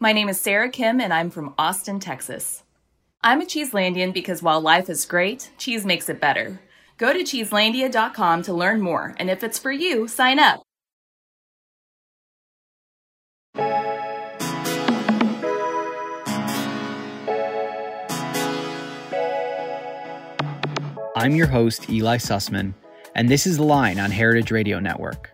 My name is Sarah Kim, and I'm from Austin, Texas. I'm a Cheeselandian because while life is great, cheese makes it better. Go to cheeselandia.com to learn more, and if it's for you, sign up. I'm your host, Eli Sussman, and this is The Line on Heritage Radio Network.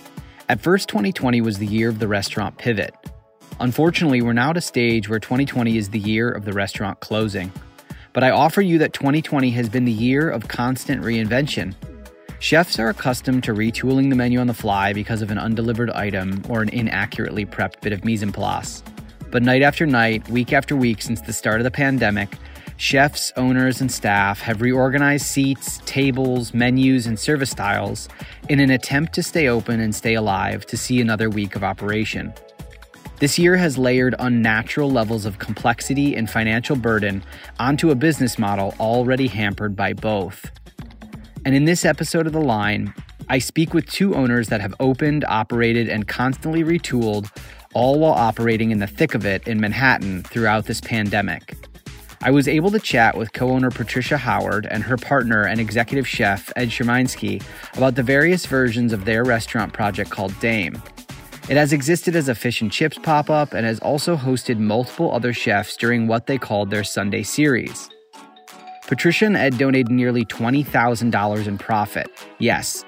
At first, 2020 was the year of the restaurant pivot. Unfortunately, we're now at a stage where 2020 is the year of the restaurant closing. But I offer you that 2020 has been the year of constant reinvention. Chefs are accustomed to retooling the menu on the fly because of an undelivered item or an inaccurately prepped bit of mise en place. But night after night, week after week since the start of the pandemic, chefs, owners, and staff have reorganized seats, tables, menus, and service styles in an attempt to stay open and stay alive to see another week of operation. This year has layered unnatural levels of complexity and financial burden onto a business model already hampered by both. And in this episode of The Line, I speak with two owners that have opened, operated, and constantly retooled, all while operating in the thick of it in Manhattan throughout this pandemic. I was able to chat with co-owner Patricia Howard and her partner and executive chef Ed Sherminsky about the various versions of their restaurant project called Dame. It has existed as a fish and chips pop-up and has also hosted multiple other chefs during what they called their Sunday series. Patricia and Ed donated nearly $20,000 in profit. Yes,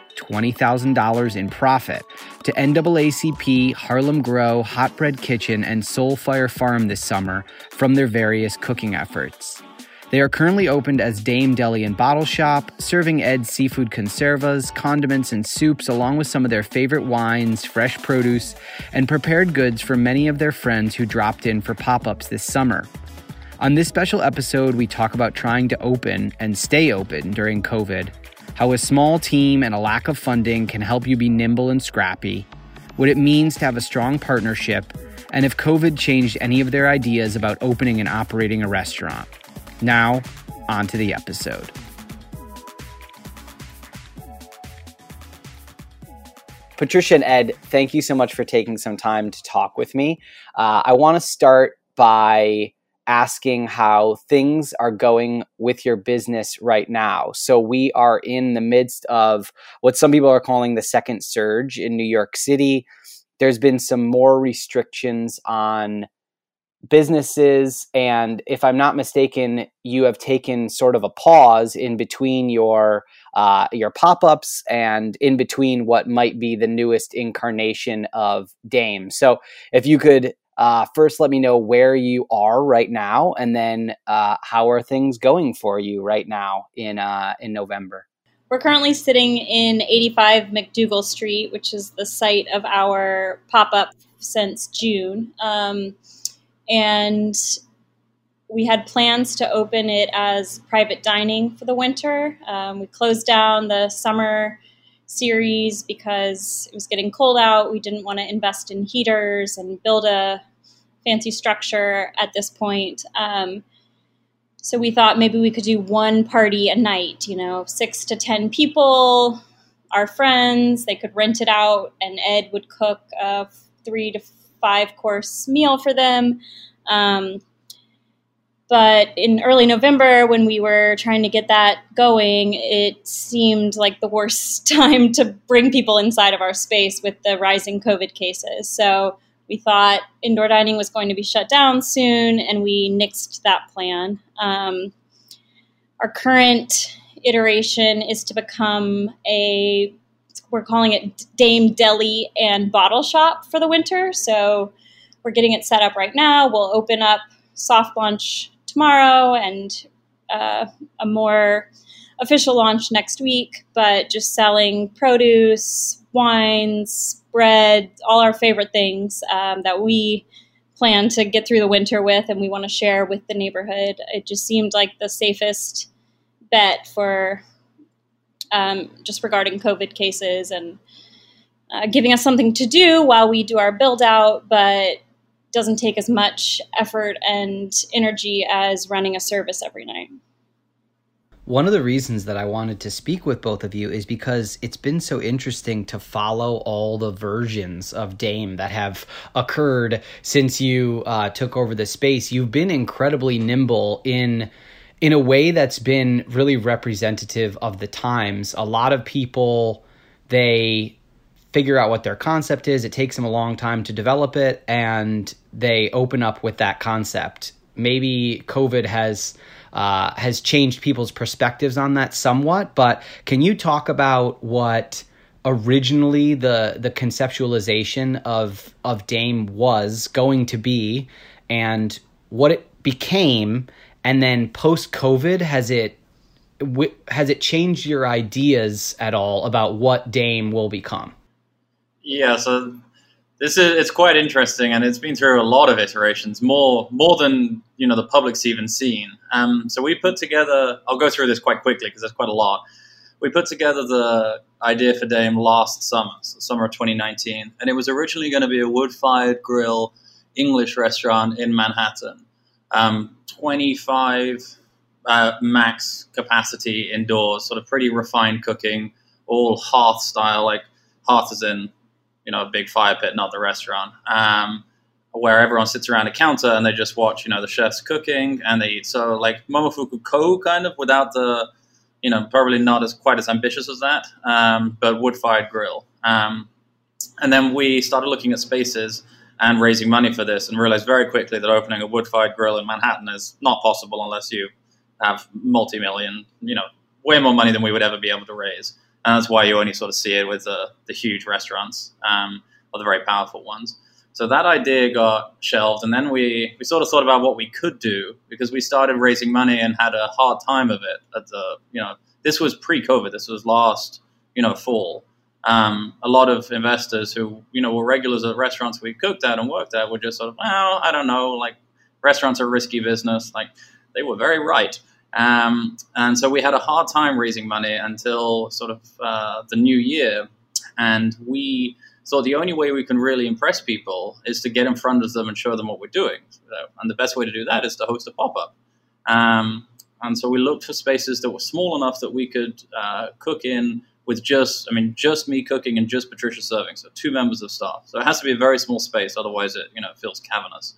$20,000 in profit to NAACP, Harlem Grow, Hot Bread Kitchen, and Soulfire Farm this summer from their various cooking efforts. They are currently opened as Dame Deli and Bottle Shop, serving Ed's seafood conservas, condiments, and soups, along with some of their favorite wines, fresh produce, and prepared goods from many of their friends who dropped in for pop-ups this summer. On this special episode, we talk about trying to open and stay open during COVID, how a small team and a lack of funding can help you be nimble and scrappy, what it means to have a strong partnership, and if COVID changed any of their ideas about opening and operating a restaurant. Now, on to the episode. Patricia and Ed, thank you so much for taking some time to talk with me. I want to start by asking how things are going with your business right now. So we are in the midst of what some people are calling the second surge in New York City. There's been some more restrictions on businesses, and if I'm not mistaken, you have taken sort of a pause in between your pop-ups and in between what might be the newest incarnation of Dame. So if you could first let me know where you are right now, and then how are things going for you right now in November? We're currently sitting in 85 McDougal Street, which is the site of our pop-up since June. And we had plans to open it as private dining for the winter. We closed down the summer series because it was getting cold out. We didn't want to invest in heaters and build a fancy structure at this point. So we thought maybe we could do one party a night, 6 to 10 people, our friends. They could rent it out, and Ed would cook a 3 to 5 course meal for them. But in early November, when we were trying to get that going, it seemed like the worst time to bring people inside of our space with the rising COVID cases. So we thought indoor dining was going to be shut down soon, and we nixed that plan. Our current iteration is to become we're calling it Dame Deli and Bottle Shop for the winter. So we're getting it set up right now. We'll open up soft launch tomorrow and a more official launch next week, but just selling produce, wines, bread, all our favorite things that we plan to get through the winter with and we want to share with the neighborhood. It just seemed like the safest bet for just regarding COVID cases and giving us something to do while we do our build out, but doesn't take as much effort and energy as running a service every night. One of the reasons that I wanted to speak with both of you is because it's been so interesting to follow all the versions of Dame that have occurred since you took over the space. You've been incredibly nimble in a way that's been really representative of the times. A lot of people, they figure out what their concept is. It takes them a long time to develop it, and they open up with that concept. Maybe COVID has changed people's perspectives on that somewhat, but can you talk about what originally the conceptualization of Dame was going to be and what it became, and then post-COVID, has it changed your ideas at all about what Dame will become? Yeah, so it's quite interesting, and it's been through a lot of iterations, more than the public's even seen. So we put together. I'll go through this quite quickly because there's quite a lot. We put together the idea for Dame last summer, so summer of 2019, and it was originally going to be a wood-fired grill English restaurant in Manhattan, 25 max capacity indoors, sort of pretty refined cooking, all hearth style, like hearth is in a big fire pit, not the restaurant, where everyone sits around a counter and they just watch, the chefs cooking and they eat. So like Momofuku Ko kind of, without the, probably not as quite as ambitious as that, but wood-fired grill. And then we started looking at spaces and raising money for this and realized very quickly that opening a wood-fired grill in Manhattan is not possible unless you have multi-million, way more money than we would ever be able to raise. And that's why you only sort of see it with the huge restaurants, or the very powerful ones. So that idea got shelved, and then we sort of thought about what we could do, because we started raising money and had a hard time of it. This was pre-COVID. This was last, fall. A lot of investors who, were regulars at restaurants we cooked at and worked at were just sort of, well, I don't know, like restaurants are a risky business. Like they were very right. And so we had a hard time raising money until sort of the new year. And we thought the only way we can really impress people is to get in front of them and show them what we're doing. And the best way to do that is to host a pop-up. And so we looked for spaces that were small enough that we could cook in with just me cooking and just Patricia serving. So 2 members of staff. So it has to be a very small space. Otherwise it, feels cavernous.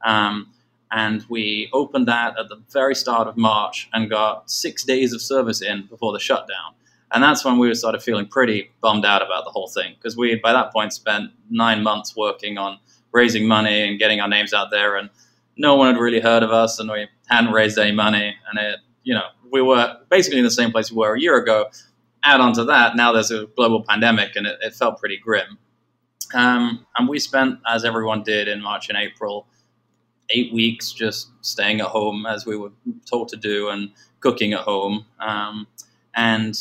And we opened that at the very start of March and got 6 days of service in before the shutdown. And that's when we started feeling pretty bummed out about the whole thing, because we, by that point, spent 9 months working on raising money and getting our names out there, and no one had really heard of us, and we hadn't raised any money. And we were basically in the same place we were a year ago. Add on to that, now there's a global pandemic, and it felt pretty grim. And we spent, as everyone did in March and April, 8 weeks just staying at home as we were told to do and cooking at home. And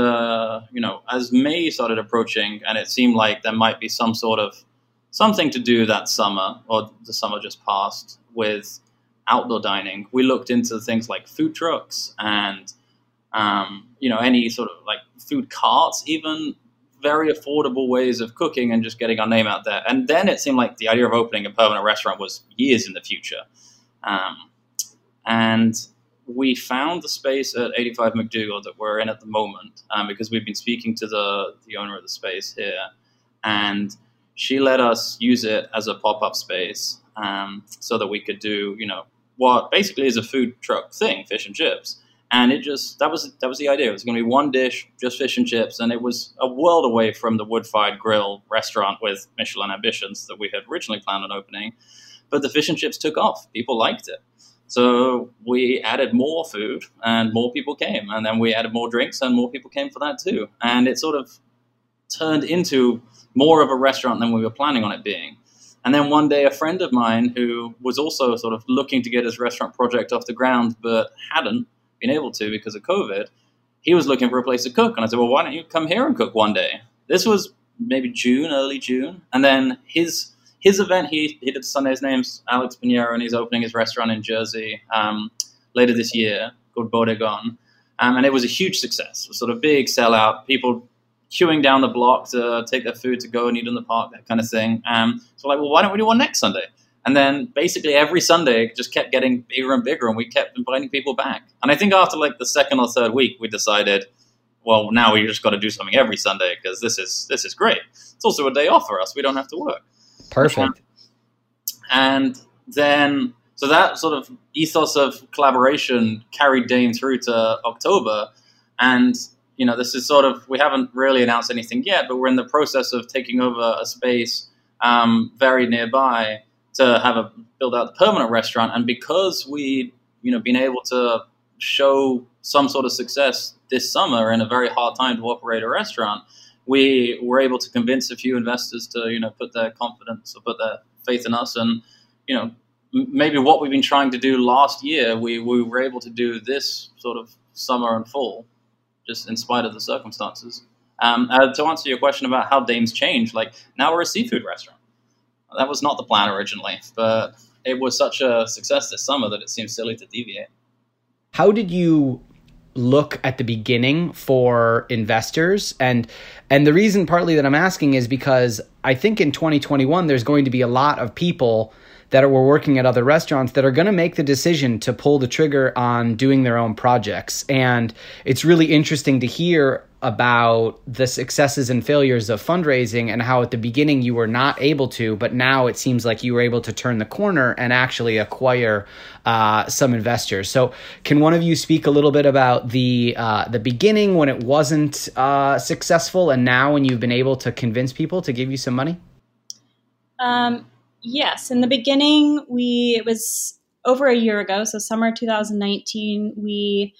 as May started approaching and it seemed like there might be something to do that summer, or the summer just passed, with outdoor dining, we looked into things like food trucks and, any sort of like food carts, even very affordable ways of cooking and just getting our name out there. And then it seemed like the idea of opening a permanent restaurant was years in the future. And we found the space at 85 McDougal that we're in at the moment, because we've been speaking to the owner of the space here, and she let us use it as a pop-up space, so that we could do, what basically is a food truck thing, fish and chips. And that was the idea. It was going to be one dish, just fish and chips, and it was a world away from the wood-fired grill restaurant with Michelin ambitions that we had originally planned on opening. But the fish and chips took off. People liked it. So we added more food, and more people came. And then we added more drinks, and more people came for that too. And it sort of turned into more of a restaurant than we were planning on it being. And then one day, a friend of mine who was also sort of looking to get his restaurant project off the ground, but hadn't been able to because of COVID, he was looking for a place to cook. And I said, well, why don't you come here and cook one day? This was maybe early June. And then his event, he did Sunday. His name's Alex Pinheiro, and he's opening his restaurant in Jersey later this year called Bodegon. And it was a huge success, a sort of big sellout, people queuing down the block to take their food to go and eat in the park, that kind of thing. So like, well, why don't we do one next Sunday? And then basically every Sunday it just kept getting bigger and bigger, and we kept inviting people back. And I think after like the second or third week, we decided, well, now we just got to do something every Sunday because this is great. It's also a day off for us. We don't have to work. Perfect. And then, so that sort of ethos of collaboration carried Dame through to October. And, you know, this is sort of, we haven't really announced anything yet, but we're in the process of taking over a space very nearby to build out the permanent restaurant. And because we, you know, been able to show some sort of success this summer in a very hard time to operate a restaurant, we were able to convince a few investors to, you know, put their confidence or put their faith in us. And, you know, maybe what we've been trying to do last year, we were able to do this sort of summer and fall, just in spite of the circumstances. To answer your question about how Dame's changed, like now we're a seafood restaurant. That was not the plan originally, but it was such a success this summer that it seems silly to deviate. How did you look at the beginning for investors? And the reason partly that I'm asking is because I think in 2021, there's going to be a lot of people that were working at other restaurants that are going to make the decision to pull the trigger on doing their own projects. And it's really interesting to hear about the successes and failures of fundraising and how at the beginning you were not able to, but now it seems like you were able to turn the corner and actually acquire some investors. So can one of you speak a little bit about the beginning when it wasn't successful and now when you've been able to convince people to give you some money? Yes. In the beginning, it was over a year ago, so summer 2019, we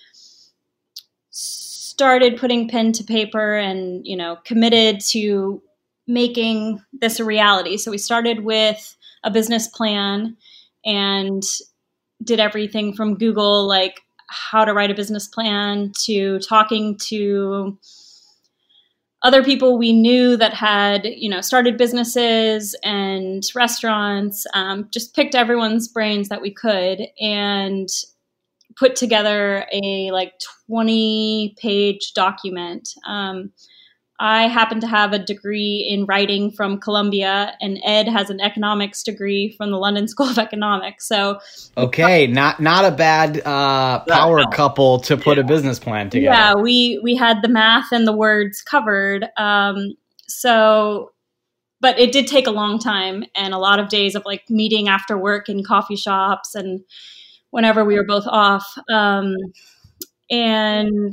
started putting pen to paper and, you know, committed to making this a reality. So we started with a business plan and did everything from Google, like how to write a business plan, to talking to other people we knew that had, you know, started businesses and restaurants, just picked everyone's brains that we could and put together a like 20-page document. I happen to have a degree in writing from Columbia, and Ed has an economics degree from the London School of Economics. So, okay, not a bad power couple to put a business plan together. Yeah, we had the math and the words covered. So, but it did take a long time and a lot of days of like meeting after work in coffee shops and whenever we were both off, and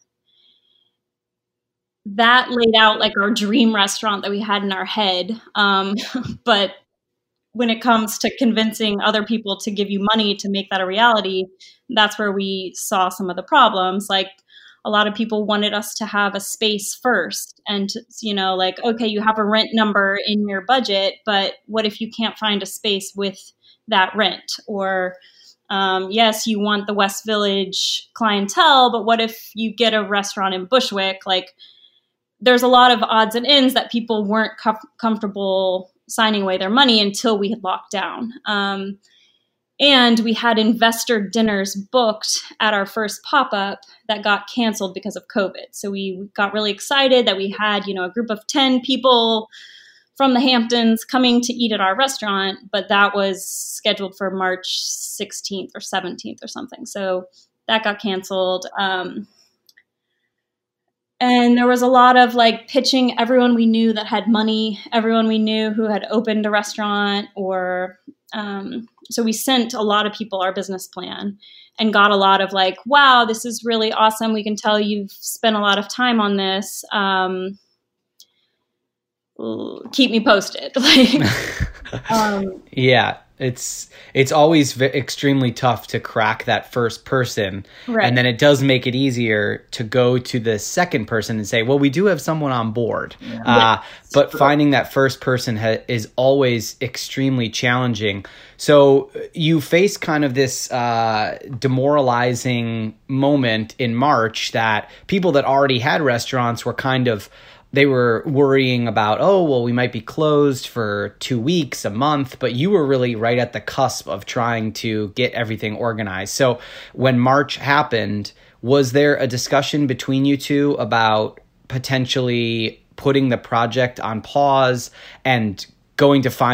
that laid out like our dream restaurant that we had in our head. But when it comes to convincing other people to give you money to make that a reality, that's where we saw some of the problems. Like a lot of people wanted us to have a space first and, you know, like, okay, you have a rent number in your budget, but what if you can't find a space with that rent? Or, yes, you want the West Village clientele, but what if you get a restaurant in Bushwick? Like, there's a lot of odds and ends that people weren't comfortable signing away their money until we had locked down. And we had investor dinners booked at our first pop-up that got canceled because of COVID. So we got really excited that we had, you know, a group of 10 people from the Hamptons coming to eat at our restaurant, but that was scheduled for March 16th or 17th or something. So that got canceled. And there was a lot of like pitching everyone we knew that had money, everyone we knew who had opened a restaurant, or so we sent a lot of people our business plan and got a lot of like, wow, this is really awesome. We can tell you've spent a lot of time on this. Keep me posted. Yeah. It's always extremely tough to crack that first person. Right. And then it does make it easier to go to the second person and say, well, we do have someone on board. Yeah. But finding that first person is always extremely challenging. So you face kind of this demoralizing moment in March that people that already had restaurants were they were worrying about, oh, well, we might be closed for 2 weeks, a month, but you were really right at the cusp of trying to get everything organized. So when March happened, was there a discussion between you two about potentially putting the project on pause and going to find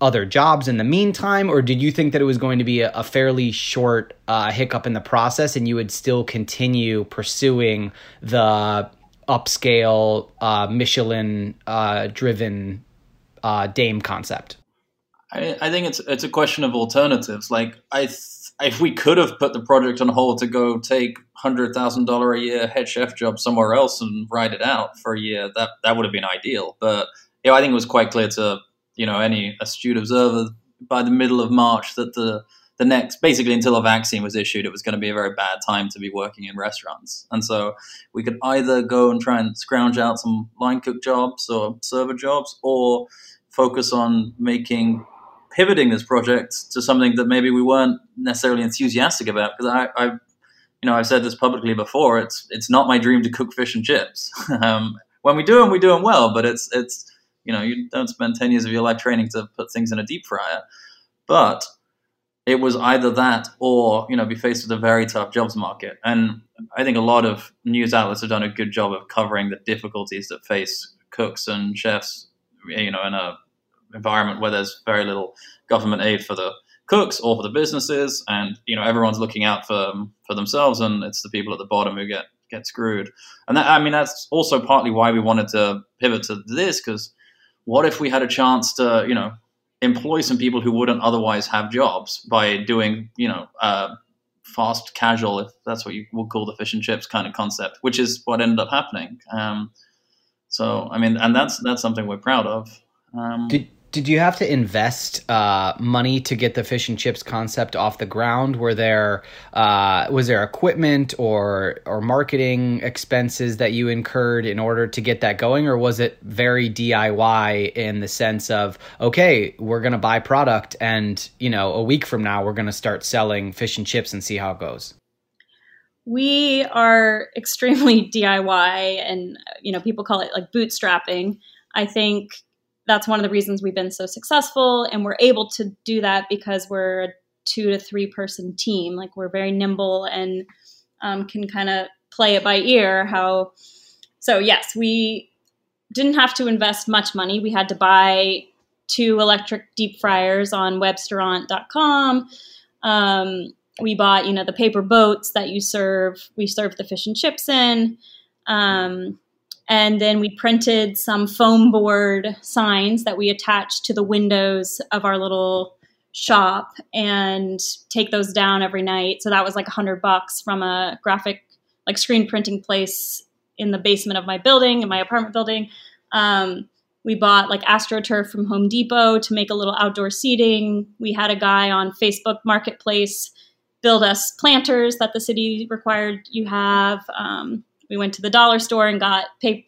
other jobs in the meantime, or did you think that it was going to be a fairly short hiccup in the process and you would still continue pursuing the upscale Michelin driven Dame concept? I think it's a question of alternatives. Like if we could have put the project on hold to go take $100,000 a year head chef job somewhere else and ride it out for a year, that would have been ideal. But I think it was quite clear to any astute observer by the middle of March that the next, basically until a vaccine was issued, it was going to be a very bad time to be working in restaurants. And so we could either go and try and scrounge out some line cook jobs or server jobs, or focus on pivoting this project to something that maybe we weren't necessarily enthusiastic about. Because I've said this publicly before. It's not my dream to cook fish and chips. When we do them, we do them well. But it's you don't spend 10 years of your life training to put things in a deep fryer. But it was either that or be faced with a very tough jobs market. And I think a lot of news outlets have done a good job of covering the difficulties that face cooks and chefs, in a environment where there's very little government aid for the cooks or for the businesses, and everyone's looking out for themselves, and it's the people at the bottom who get screwed. And that's also partly why we wanted to pivot to this, because what if we had a chance to employ some people who wouldn't otherwise have jobs by doing fast casual, if that's what you would call the fish and chips kind of concept, which is what ended up happening. And that's something we're proud of. Did you have to invest money to get the fish and chips concept off the ground? Was there equipment or marketing expenses that you incurred in order to get that going, or was it very DIY in the sense of, okay, we're going to buy product and a week from now we're going to start selling fish and chips and see how it goes? We are extremely DIY, and people call it like bootstrapping. I think that's one of the reasons we've been so successful, and we're able to do that because we're a 2 to 3 person team. Like, we're very nimble and can kind of play it by ear. So yes, we didn't have to invest much money. We had to buy 2 electric deep fryers on webstaurant.com. We bought, the paper boats that we serve the fish and chips in. And then we printed some foam board signs that we attached to the windows of our little shop and take those down every night. So that was like $100 from a graphic, like screen printing place in the basement of my building, in my apartment building. We bought like AstroTurf from Home Depot to make a little outdoor seating. We had a guy on Facebook Marketplace build us planters that the city required you have. We went to the dollar store and got fake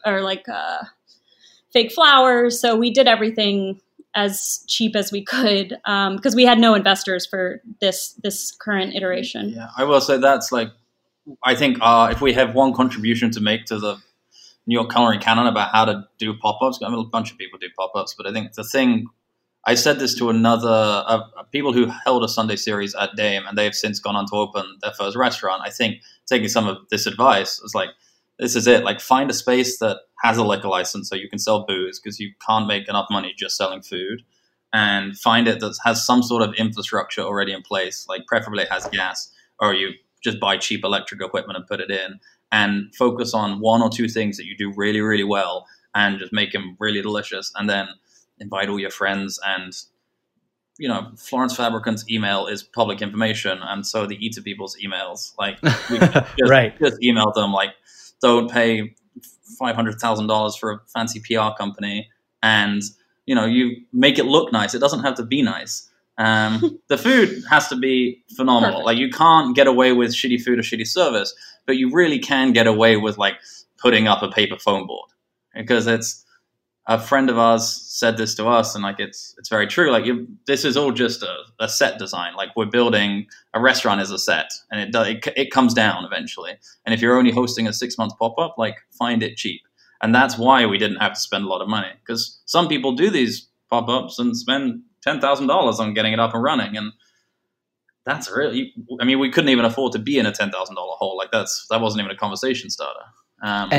flowers. So we did everything as cheap as we could because we had no investors for this current iteration. Yeah, I will say that's like, I think if we have one contribution to make to the New York Culinary Canon about how to do pop-ups, a bunch of people do pop-ups, but I think the thing, I said this to people who held a Sunday series at Dame, and they've since gone on to open their first restaurant. I think taking some of this advice was like, this is it. Like, find a space that has a liquor license so you can sell booze, because you can't make enough money just selling food. And find it that has some sort of infrastructure already in place, like preferably it has gas, or you just buy cheap electric equipment and put it in. And focus on 1 or 2 things that you do really, really well, and just make them really delicious. And then invite all your friends. And Florence Fabricant's email is public information, and so the Eater people's emails. Like, we just email them like, don't pay $500,000 for a fancy PR company, and you make it look nice. It doesn't have to be nice. The food has to be phenomenal. Perfect. Like, you can't get away with shitty food or shitty service, but you really can get away with like putting up a paper foam board, because it's a friend of ours said this to us, and like it's very true. Like, this is all just a set design. Like, we're building a restaurant as a set, and it comes down eventually. And if you're only hosting a 6-month pop-up, like, find it cheap. And that's why we didn't have to spend a lot of money, because some people do these pop-ups and spend $10,000 on getting it up and running, and that's really, we couldn't even afford to be in a $10,000 hole. Like, that wasn't even a conversation starter.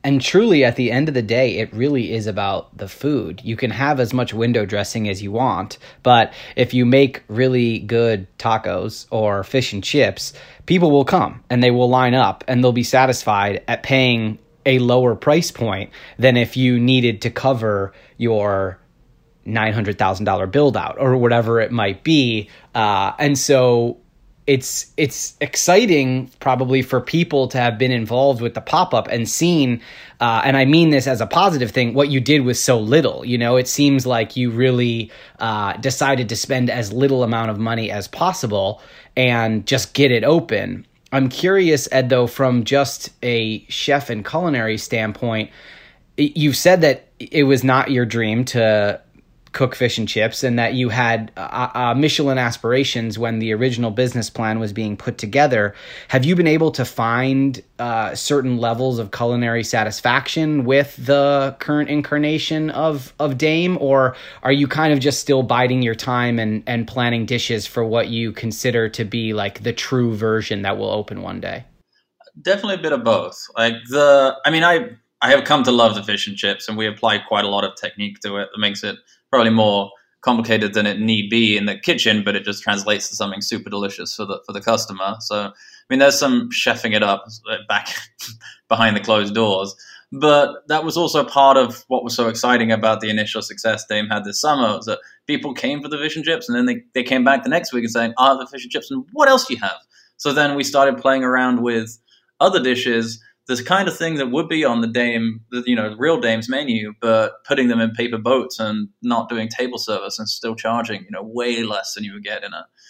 And truly, at the end of the day, it really is about the food. You can have as much window dressing as you want, but if you make really good tacos or fish and chips, people will come and they will line up and they'll be satisfied at paying a lower price point than if you needed to cover your $900,000 build out or whatever it might be. And so it's exciting probably for people to have been involved with the pop-up and seen, and I mean this as a positive thing, what you did with so little. You know, it seems like you really decided to spend as little amount of money as possible and just get it open. I'm curious, Ed, though, from just a chef and culinary standpoint, you've said that it was not your dream to cook fish and chips and that you had Michelin aspirations when the original business plan was being put together. Have you been able to find certain levels of culinary satisfaction with the current incarnation of Dame, or are you kind of just still biding your time and planning dishes for what you consider to be like the true version that will open one day? Definitely a bit of both. I have come to love the fish and chips, and we apply quite a lot of technique to it that makes it probably more complicated than it need be in the kitchen, but it just translates to something super delicious for the customer. So, I mean, there's some chefing it up back behind the closed doors, but that was also part of what was so exciting about the initial success Dame had this summer, was that people came for the fish and chips, and then they came back the next week and saying, the fish and chips, and what else do you have? So then we started playing around with other dishes, this kind of thing that would be on the Dame, real Dame's menu, but putting them in paper boats and not doing table service and still charging, way less than you would get in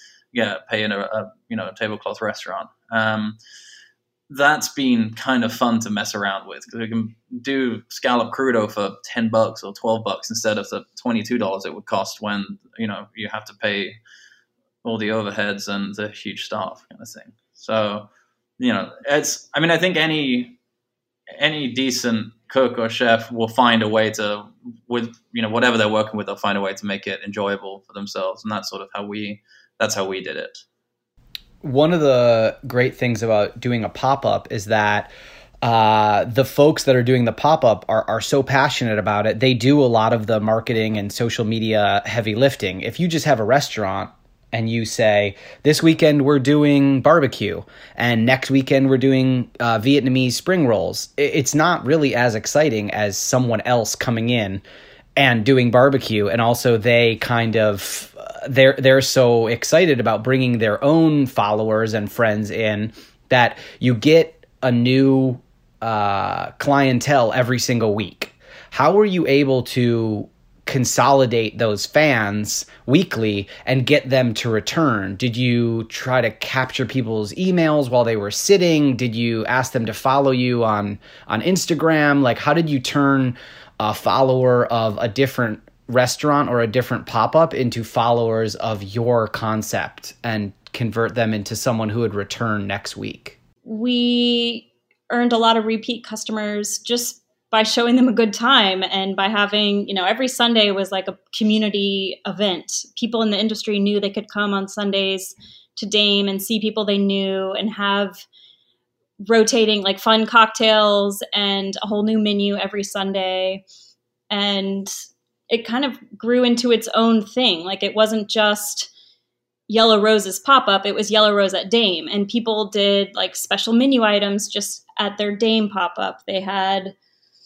a tablecloth restaurant. That's been kind of fun to mess around with, because we can do scallop crudo for $10 or $12 instead of the $22 it would cost when, you have to pay all the overheads and the huge staff kind of thing. So, I think any decent cook or chef will find a way to, with whatever they're working with, they'll find a way to make it enjoyable for themselves, and that's sort of how we did it. One of the great things about doing a pop-up is that the folks that are doing the pop-up are so passionate about it. They do a lot of the marketing and social media heavy lifting. If you just have a restaurant and you say, this weekend we're doing barbecue, and next weekend we're doing Vietnamese spring rolls, it's not really as exciting as someone else coming in and doing barbecue. And also they kind of, they're so excited about bringing their own followers and friends in that you get a new clientele every single week. How were you able to consolidate those fans weekly and get them to return? Did you try to capture people's emails while they were sitting? Did you ask them to follow you on Instagram? Like, how did you turn a follower of a different restaurant or a different pop-up into followers of your concept and convert them into someone who would return next week? We earned a lot of repeat customers just by showing them a good time, and by having, every Sunday was like a community event. People in the industry knew they could come on Sundays to Dame and see people they knew and have rotating like fun cocktails and a whole new menu every Sunday. And it kind of grew into its own thing. Like, it wasn't just Yellow Rose's pop-up, it was Yellow Rose at Dame. And people did like special menu items just at their Dame pop-up. They had,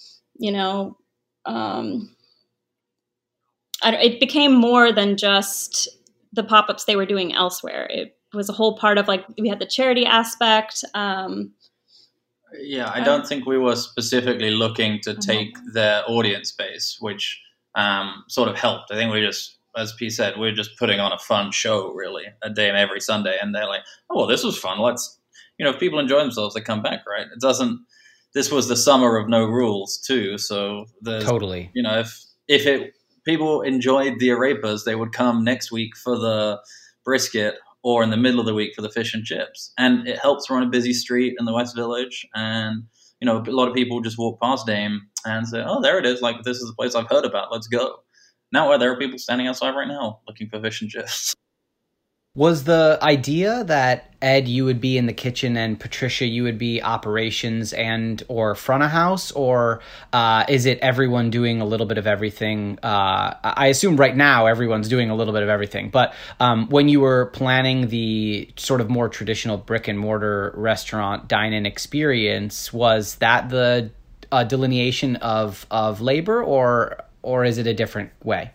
it became more than just the pop-ups they were doing elsewhere. It was a whole part of, like, we had the charity aspect. I don't think we were specifically looking to take their audience base, which sort of helped. I think we just, as P said, we're just putting on a fun show, really, a Dame every Sunday. And they're like, oh, well, this was fun. Let's, if people enjoy themselves, they come back, right? This was the summer of no rules too. So totally, if people enjoyed the arepas, they would come next week for the brisket, or in the middle of the week for the fish and chips. And it helps run a busy street in the West Village. And, a lot of people just walk past Dame and say, oh, there it is. Like, this is the place I've heard about. Let's go. Now there are people standing outside right now looking for fish and chips. Was the idea that Ed, you would be in the kitchen, and Patricia, you would be operations and or front of house, or is it everyone doing a little bit of everything? I assume right now everyone's doing a little bit of everything, but when you were planning the sort of more traditional brick and mortar restaurant dine-in experience, was that the delineation of labor, or is it a different way?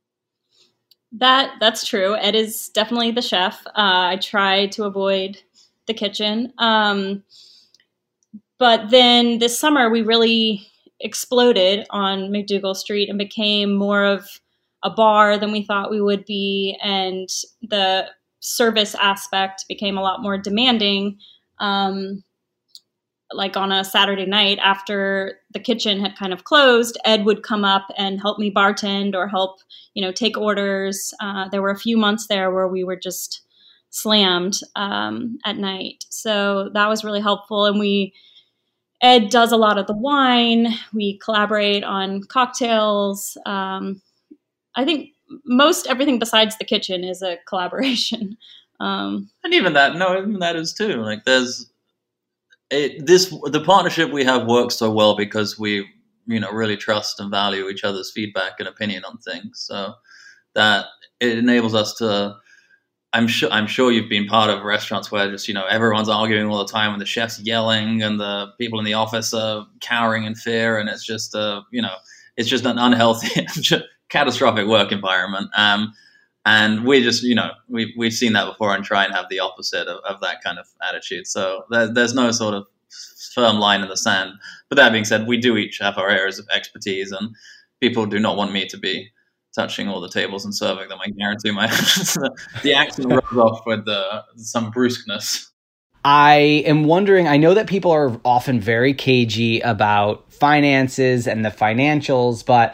That's true. Ed is definitely the chef. I try to avoid the kitchen. But then this summer we really exploded on McDougall Street and became more of a bar than we thought we would be. And the service aspect became a lot more demanding. Like on a Saturday night after the kitchen had kind of closed, Ed would come up and help me bartend or help, take orders. There were a few months there where we were just slammed at night. So that was really helpful. And Ed does a lot of the wine. We collaborate on cocktails. I think most everything besides the kitchen is a collaboration. And even that is too. Like the partnership we have works so well because we, really trust and value each other's feedback and opinion on things. So that it enables us to. I'm sure you've been part of restaurants where just everyone's arguing all the time and the chef's yelling and the people in the office are cowering in fear, and it's just it's just an unhealthy, catastrophic work environment. And we just, we've seen that before and try and have the opposite of that kind of attitude. So there's no sort of firm line in the sand. But that being said, we do each have our areas of expertise, and people do not want me to be touching all the tables and serving them. I guarantee the accent rubs off with some brusqueness. I am wondering, I know that people are often very cagey about finances and the financials, but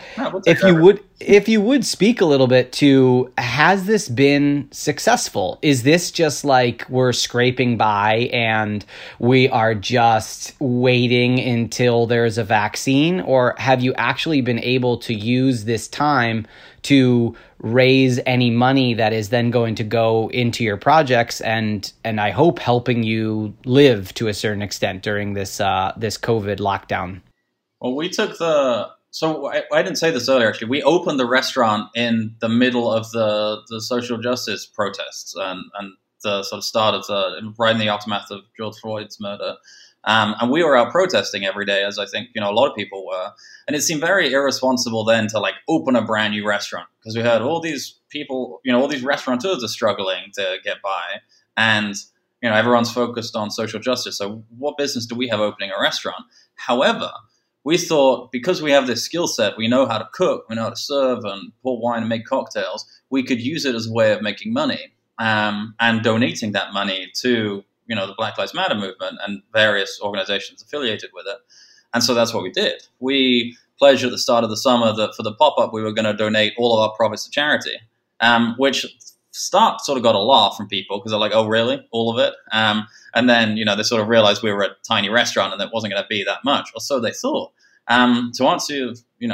if you would speak a little bit to, has this been successful? Is this just like we're scraping by and we are just waiting until there's a vaccine? Or have you actually been able to use this time to raise any money that is then going to go into your projects and I hope helping you live to a certain extent during this COVID lockdown? Well, we took so I didn't say this earlier, actually. We opened the restaurant in the middle of the social justice protests and the sort of start of right in the aftermath of George Floyd's murder. And we were out protesting every day, as I think, a lot of people were. And it seemed very irresponsible then to open a brand new restaurant, because we heard all these people, all these restaurateurs are struggling to get by. And, everyone's focused on social justice. So what business do we have opening a restaurant? However, we thought, because we have this skill set, we know how to cook, we know how to serve and pour wine and make cocktails, we could use it as a way of making money and donating that money to, the Black Lives Matter movement and various organizations affiliated with it. And so that's what we did. We pledged at the start of the summer that for the pop-up, we were going to donate all of our profits to charity, which sort of got a laugh from people because they're like, oh, really? All of it? And then, they sort of realized we were a tiny restaurant and it wasn't going to be that much, or so they thought. To answer,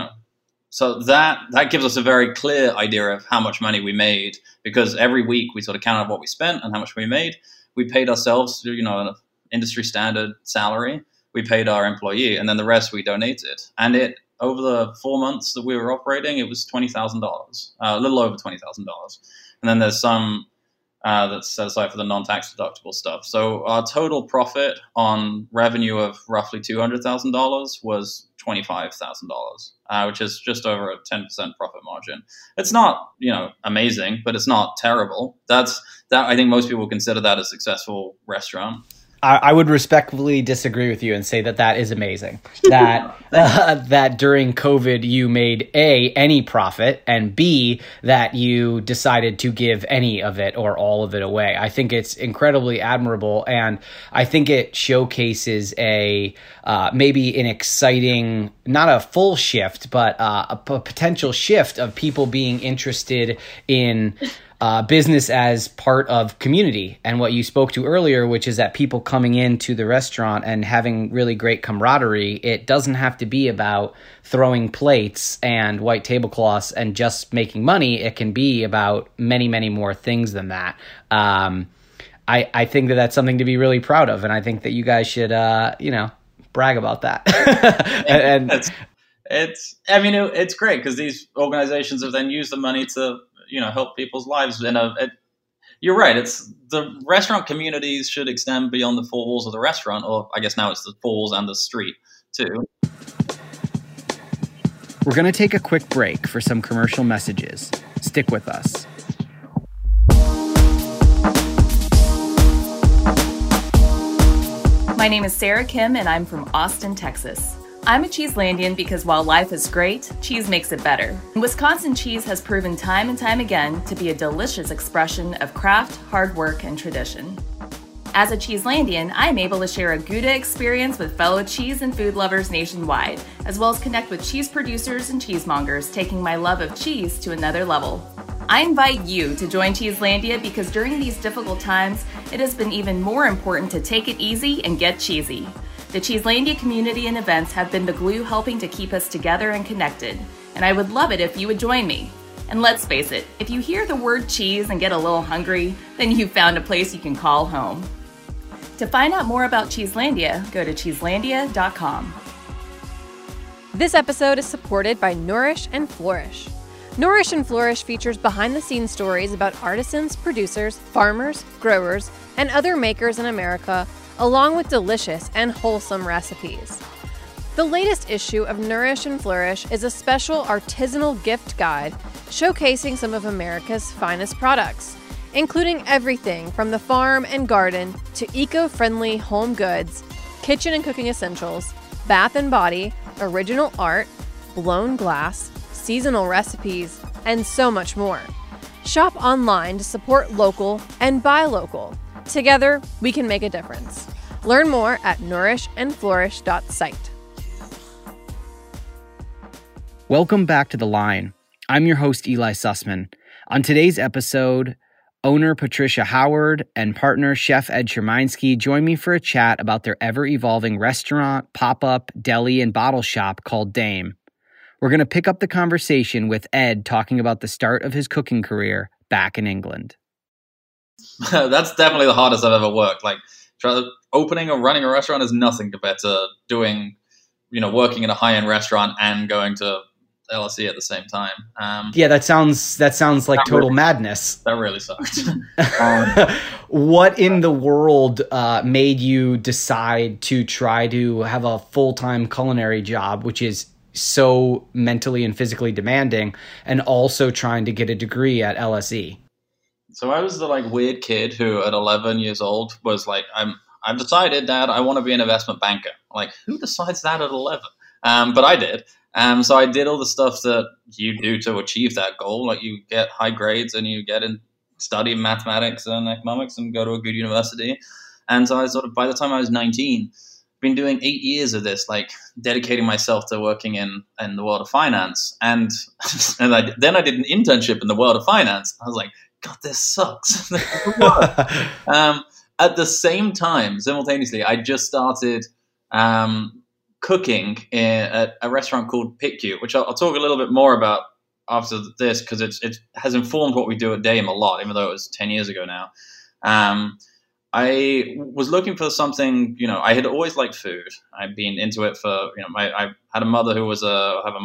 so that gives us a very clear idea of how much money we made, because every week we sort of counted what we spent and how much we made. We paid ourselves, an industry standard salary. We paid our employee, and then the rest we donated. And over the 4 months that we were operating, it was $20,000, a little over $20,000. And then there's some that's set aside for the non-tax deductible stuff. So our total profit on revenue of roughly $200,000 was $25,000, which is just over a 10% profit margin. It's not, amazing, but it's not terrible. That I think most people consider that a successful restaurant. I would respectfully disagree with you and say that is amazing. That that during COVID you made A, any profit, and B, that you decided to give any of it or all of it away. I think it's incredibly admirable, and I think it showcases maybe an exciting, not a full shift, but a potential shift of people being interested in business as part of community, and what you spoke to earlier, which is that people coming into the restaurant and having really great camaraderie. It doesn't have to be about throwing plates and white tablecloths and just making money. It can be about many, many more things than that. I think that that's something to be really proud of. And I think that you guys should, brag about that. and it's great because these organizations have then used the money to, help people's lives. You're right. It's the restaurant communities should extend beyond the four walls of the restaurant, or I guess now it's the four walls and the street too. We're going to take a quick break for some commercial messages. Stick with us. My name is Sarah Kim, and I'm from Austin, Texas. I'm a Cheeselandian because while life is great, cheese makes it better. Wisconsin cheese has proven time and time again to be a delicious expression of craft, hard work, and tradition. As a Cheeselandian, I'm able to share a Gouda experience with fellow cheese and food lovers nationwide, as well as connect with cheese producers and cheesemongers, taking my love of cheese to another level. I invite you to join Cheeselandia because during these difficult times, it has been even more important to take it easy and get cheesy. The Cheeselandia community and events have been the glue helping to keep us together and connected, and I would love it if you would join me. And let's face it, if you hear the word cheese and get a little hungry, then you've found a place you can call home. To find out more about Cheeselandia, go to cheeselandia.com. This episode is supported by Nourish and Flourish. Nourish and Flourish features behind-the-scenes stories about artisans, producers, farmers, growers, and other makers in America, along with delicious and wholesome recipes. The latest issue of Nourish and Flourish is a special artisanal gift guide showcasing some of America's finest products, including everything from the farm and garden to eco-friendly home goods, kitchen and cooking essentials, bath and body, original art, blown glass, seasonal recipes, and so much more. Shop online to support local and buy local. Together, we can make a difference. Learn more at nourishandflourish.site. Welcome back to The Line. I'm your host, Eli Sussman. On today's episode, owner Patricia Howard and partner Chef Ed Sherminsky join me for a chat about their ever-evolving restaurant, pop-up, deli, and bottle shop called Dame. We're going to pick up the conversation with Ed talking about the start of his cooking career back in England. That's definitely the hardest I've ever worked. Opening or running a restaurant is nothing compared to doing, working in a high-end restaurant and going to LSE at the same time. Yeah, that sounds like total madness. That really sucked. What in the world made you decide to try to have a full-time culinary job, which is so mentally and physically demanding, and also trying to get a degree at LSE? So I was the weird kid who at 11 years old was like, I've decided that I want to be an investment banker. Who decides that at 11? But I did. So I did all the stuff that you do to achieve that goal. You get high grades and you get in study mathematics and economics and go to a good university. And so I by the time I was 19, been doing 8 years of this, dedicating myself to working in the world of finance. And then I did an internship in the world of finance. I was like, God, this sucks. At the same time, simultaneously, I just started cooking at a restaurant called PitQ, which I'll talk a little bit more about after this because it has informed what we do at Dame a lot, even though it was 10 years ago now. I was looking for something, I had always liked food. I've been into it for, I had a mother who was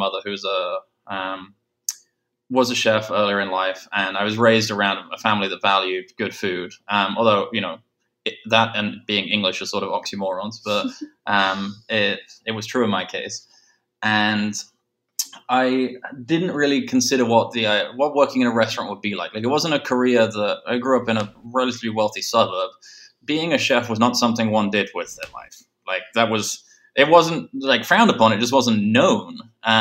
was a chef earlier in life, and I was raised around a family that valued good food. Although, that and being English are sort of oxymorons, but it was true in my case. And I didn't really consider what working in a restaurant would be like. It wasn't a career that I grew up in a relatively wealthy suburb. Being a chef was not something one did with their life. It wasn't frowned upon. It just wasn't known.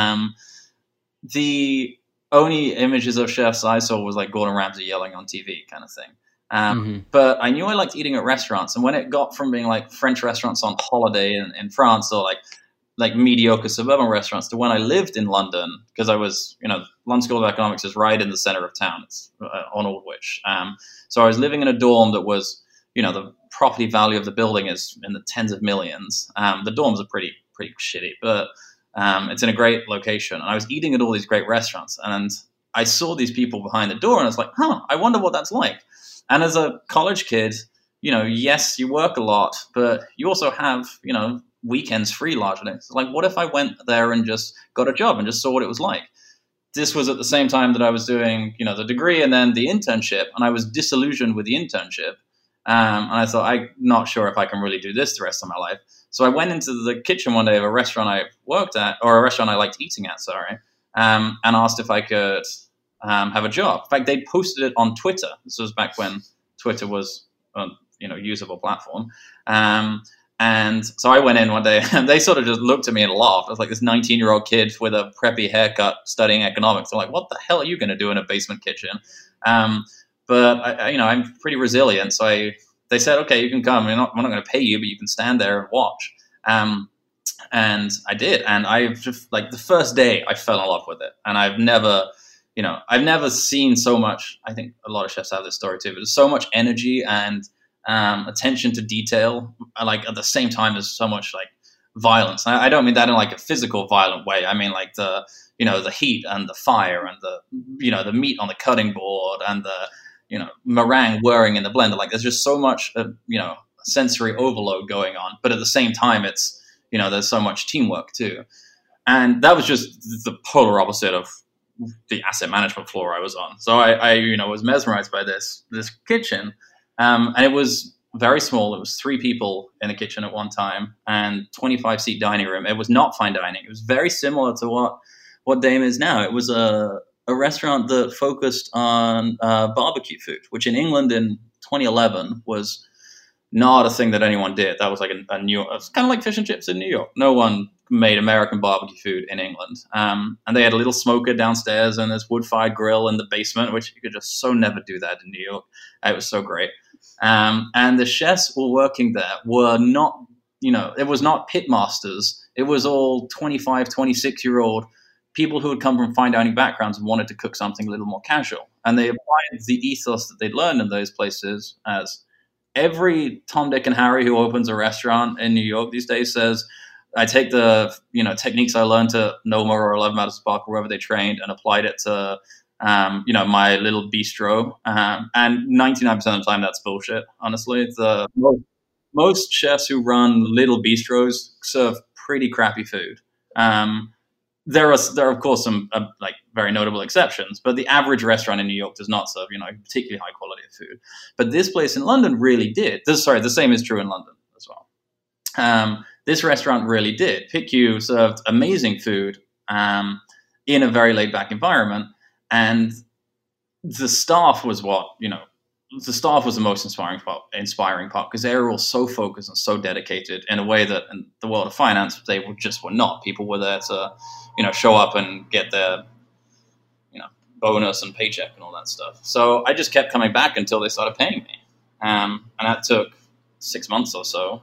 The only images of chefs I saw was Gordon Ramsay yelling on TV kind of thing. But I knew I liked eating at restaurants. And when it got from being French restaurants on holiday in France or mediocre suburban restaurants to when I lived in London, because I was, London School of Economics is right in the center of town. It's on Aldwych. So I was living in a dorm that was, the property value of the building is in the tens of millions. The dorms are pretty shitty, but it's in a great location. And I was eating at all these great restaurants, and I saw these people behind the door, and I was like, I wonder what that's like. And as a college kid, yes, you work a lot, but you also have, weekends free largely. It's like, what if I went there and just got a job and just saw what it was like? This was at the same time that I was doing, the degree and then the internship, and I was disillusioned with the internship. And I thought, I'm not sure if I can really do this the rest of my life. So I went into the kitchen one day of a restaurant I worked at, or a restaurant I liked eating at, and asked if I could have a job. In fact, they posted it on Twitter. This was back when Twitter was a usable platform. And so I went in one day and they sort of just looked at me and laughed. I was like this 19-year-old kid with a preppy haircut studying economics. They're like, what the hell are you going to do in a basement kitchen? But I'm pretty resilient. So they said, okay, you can come. We're not going to pay you, but you can stand there and watch. And I did. And I just, like, the first day I fell in love with it. And I've never seen so much. I think a lot of chefs have this story too, but there's so much energy and attention to detail, like at the same time as so much like violence. And I don't mean that in like a physical violent way. I mean like the heat and the fire and the meat on the cutting board and the meringue whirring in the blender. Like there's just so much sensory overload going on, but at the same time it's there's so much teamwork too. And that was just the polar opposite of the asset management floor I was on. So I was mesmerized by this kitchen. And it was very small. It was 3 people in the kitchen at one time and 25-seat dining room. It was not fine dining. It was very similar to what Dame is now. It was a restaurant that focused on barbecue food, which in England in 2011 was not a thing that anyone did. That was like a new, it was kind of like fish and chips in New York. No one made American barbecue food in England. And they had a little smoker downstairs and this wood-fired grill in the basement, which you could just so never do that in New York. It was so great. And the chefs who were working there were not, it was not pit masters. It was all 25, 26-year-old people who had come from fine dining backgrounds and wanted to cook something a little more casual. And they applied the ethos that they'd learned in those places. As every Tom, Dick, and Harry who opens a restaurant in New York these days says, I take the techniques I learned to Noma or 11 Madison Park, wherever they trained, and applied it to my little bistro. And 99% of the time, that's bullshit, honestly. Most chefs who run little bistros serve pretty crappy food. There are, of course, some like very notable exceptions, but the average restaurant in New York does not serve, particularly high quality of food. But this place in London really did. The same is true in London as well. This restaurant really did. PICU served amazing food in a very laid-back environment. And the staff was the staff was the most inspiring part because they were all so focused and so dedicated in a way that in the world of finance, they were not. People were there to, show up and get their, bonus and paycheck and all that stuff. So I just kept coming back until they started paying me. And that took 6 months or so.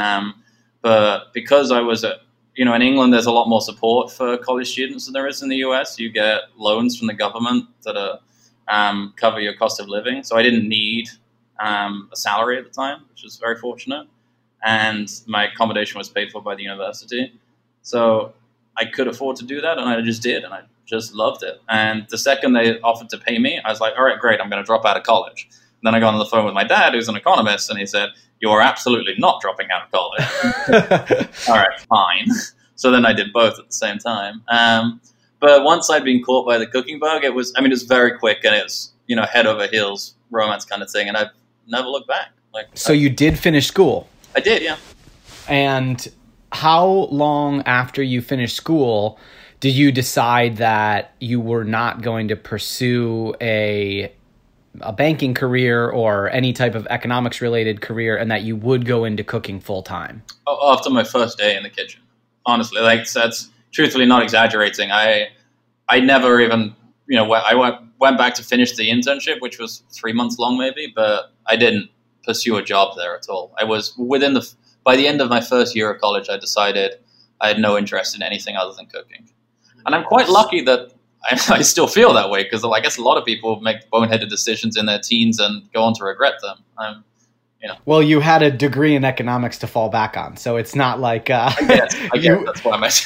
But because I was in England, there's a lot more support for college students than there is in the US. You get loans from the government that cover your cost of living. So I didn't need a salary at the time, which was very fortunate. And my accommodation was paid for by the university. So I could afford to do that, and I just did, and I just loved it. And the second they offered to pay me, I was like, all right, great, I'm going to drop out of college. And then I got on the phone with my dad, who's an economist, and he said, you are absolutely not dropping out of college. All right, fine. So then I did both at the same time. But once I'd been caught by the cooking bug, it was very quick, and it was, head over heels romance kind of thing. And I've never looked back. So you did finish school? I did, yeah. And how long after you finished school did you decide that you were not going to pursue a banking career or any type of economics related career, and that you would go into cooking full time? After my first day in the kitchen, honestly, that's truthfully not exaggerating. I never even, I went back to finish the internship, which was 3 months long maybe, but I didn't pursue a job there at all. I was by the end of my first year of college, I decided I had no interest in anything other than cooking. And I'm quite lucky that I still feel that way, because I guess a lot of people make boneheaded decisions in their teens and go on to regret them. Well, you had a degree in economics to fall back on, so it's not like... I guess that's what I meant.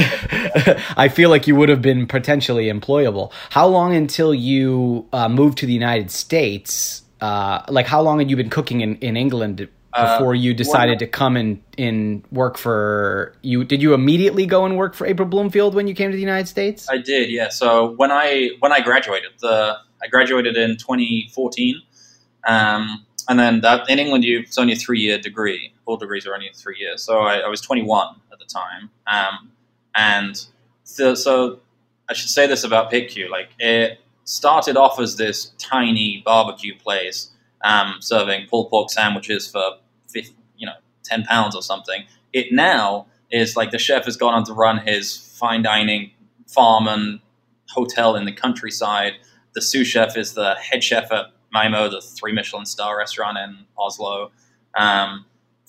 I feel like you would have been potentially employable. How long until you moved to the United States like how long had you been cooking in England before you decided to come in work for you? Did you immediately go and work for April Bloomfield when you came to the United States? I did, yeah. So when I graduated, I graduated in 2014, and then that in England it's only a 3-year degree. All degrees are only 3 years. So I was 21 at the time, so I should say this about PicQ. Like, it started off as this tiny barbecue place, serving pulled pork sandwiches for £10 or something. It now is like the chef has gone on to run his fine dining farm and hotel in the countryside. The sous chef is the head chef at Maimo, the 3 Michelin star restaurant in Oslo. A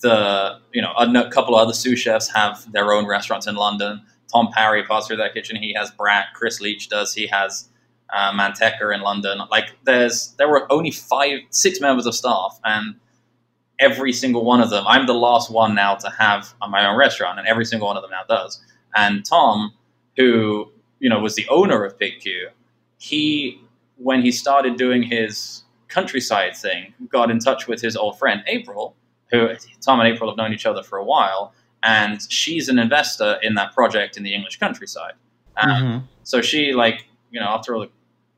couple of other sous chefs have their own restaurants in London. Tom Parry passed through that kitchen. He has Brat. Chris Leach does. He has Manteca in London. Like, there were only 6 members of staff, and every single one of them, I'm the last one now to have my own restaurant, and every single one of them now does. And Tom, who was the owner of PicQ, when he started doing his countryside thing, got in touch with his old friend April, who Tom and April have known each other for a while, and she's an investor in that project in the English countryside. So she, after all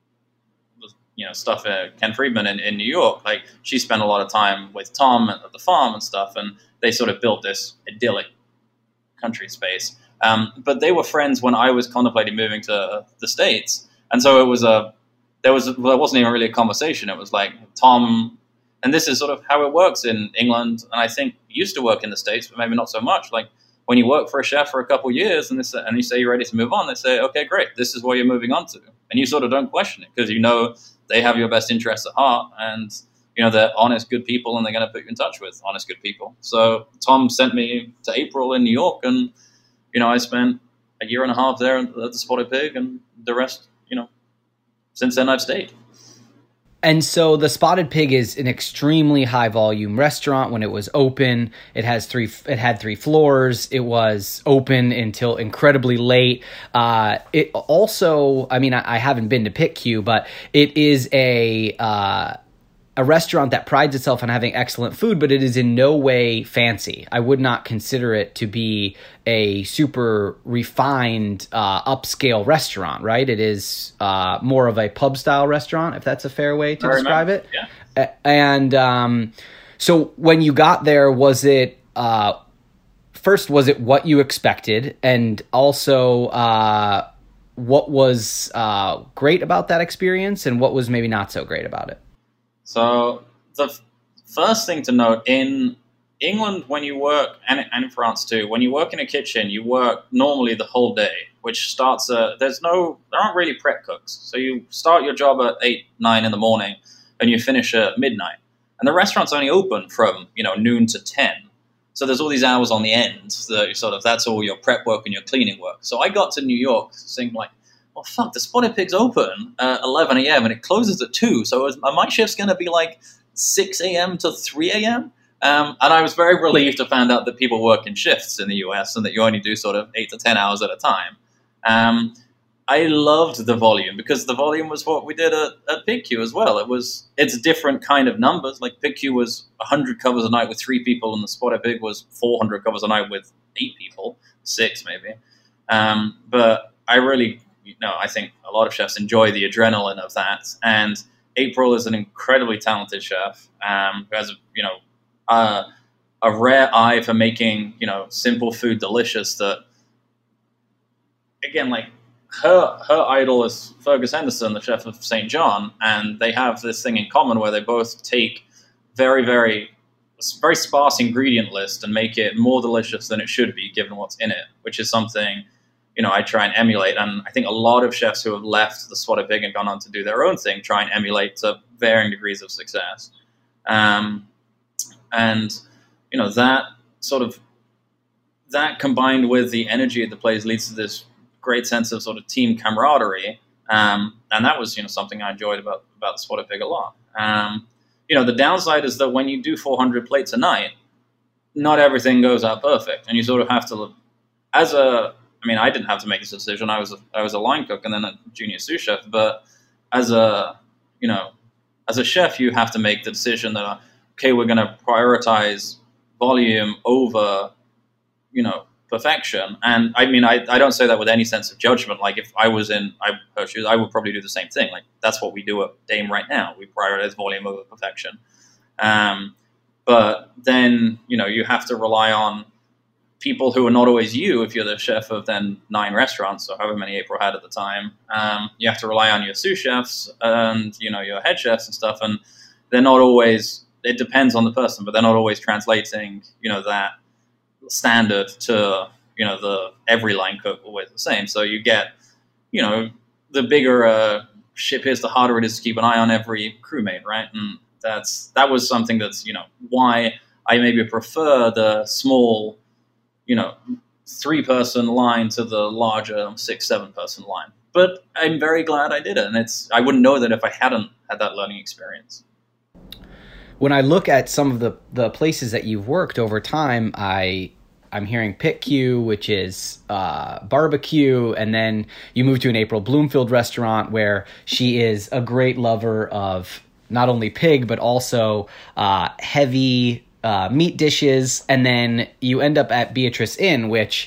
the stuff at Ken Friedman in New York, like, she spent a lot of time with Tom at the farm and stuff, and they sort of built this idyllic country space. But they were friends when I was contemplating moving to the States, and so there wasn't even really a conversation. It was like Tom. And this is sort of how it works in England, and I think it used to work in the States, but maybe not so much. Like, when you work for a chef for a couple of years and you say you're ready to move on, they say, okay, great, this is what you're moving on to. And you sort of don't question it because they have your best interests at heart, and they're honest, good people, and they're going to put you in touch with honest, good people. So Tom sent me to April in New York, and I spent a year and a half there at the Spotted Pig, and the rest, since then I've stayed. And so the Spotted Pig is an extremely high volume restaurant. When it was open, it had 3 floors. It was open until incredibly late. It also, I haven't been to PicQ, but it is a restaurant that prides itself on having excellent food, but it is in no way fancy. I would not consider it to be a super refined, upscale restaurant, right? It is more of a pub-style restaurant, if that's a fair way to describe it. Yeah. And so when you got there, was it what you expected? And also, what was great about that experience, and what was maybe not so great about it? So the first thing to note, in England, when you work, and in France too, when you work in a kitchen, you work normally the whole day, which starts there aren't really prep cooks. So you start your job at 8, 9 in the morning, and you finish at midnight. And the restaurant's only open from noon to 10. So there's all these hours on the end that that's all your prep work and your cleaning work. So I got to New York thinking like, well, fuck, the Spotted Pig's open at 11 a.m. and it closes at 2. So my shift's going to be like 6 a.m. to 3 a.m. And I was very relieved to find out that people work in shifts in the US and that you only do sort of 8 to 10 hours at a time. I loved the volume because the volume was what we did at PicQ as well. It's different kind of numbers. Like, PicQ was 100 covers a night with 3 people, and the Spotted Pig was 400 covers a night with 8 people, 6 maybe. But I think a lot of chefs enjoy the adrenaline of that. And April is an incredibly talented chef who has a rare eye for making simple food delicious. That, again, like, her idol is Fergus Henderson, the chef of St. John, and they have this thing in common where they both take very, very sparse ingredient list and make it more delicious than it should be given what's in it, which is something I try and emulate. And I think a lot of chefs who have left the Spotted Pig and gone on to do their own thing try and emulate to varying degrees of success. And that combined with the energy of the place leads to this great sense of sort of team camaraderie. And that was, something I enjoyed about the Spotted Pig a lot. The downside is that when you do 400 plates a night, not everything goes out perfect. And you sort of have to, I didn't have to make this decision. I was a line cook and then a junior sous chef. But as a as a chef, you have to make the decision that, okay, we're going to prioritize volume over, perfection. And I mean, I don't say that with any sense of judgment. Like if I was in her shoes, I would probably do the same thing. Like that's what we do at Dame right now. We prioritize volume over perfection. But then, you have to rely on people who are not always you. If you're the chef of then 9 restaurants or however many April had at the time, you have to rely on your sous chefs and, your head chefs and stuff. And they're not always, it depends on the person, but they're not always translating, that standard to, the every line cook always the same. So you get, the bigger ship is, the harder it is to keep an eye on every crewmate, right? And that was something that's, why I maybe prefer the small, 3-person line to the larger 6-7-person line. But I'm very glad I did it. And I wouldn't know that if I hadn't had that learning experience. When I look at some of the places that you've worked over time, I'm hearing PitQ, which is barbecue, and then you moved to an April Bloomfield restaurant where she is a great lover of not only pig, but also heavy meat dishes. And then you end up at Beatrice Inn, which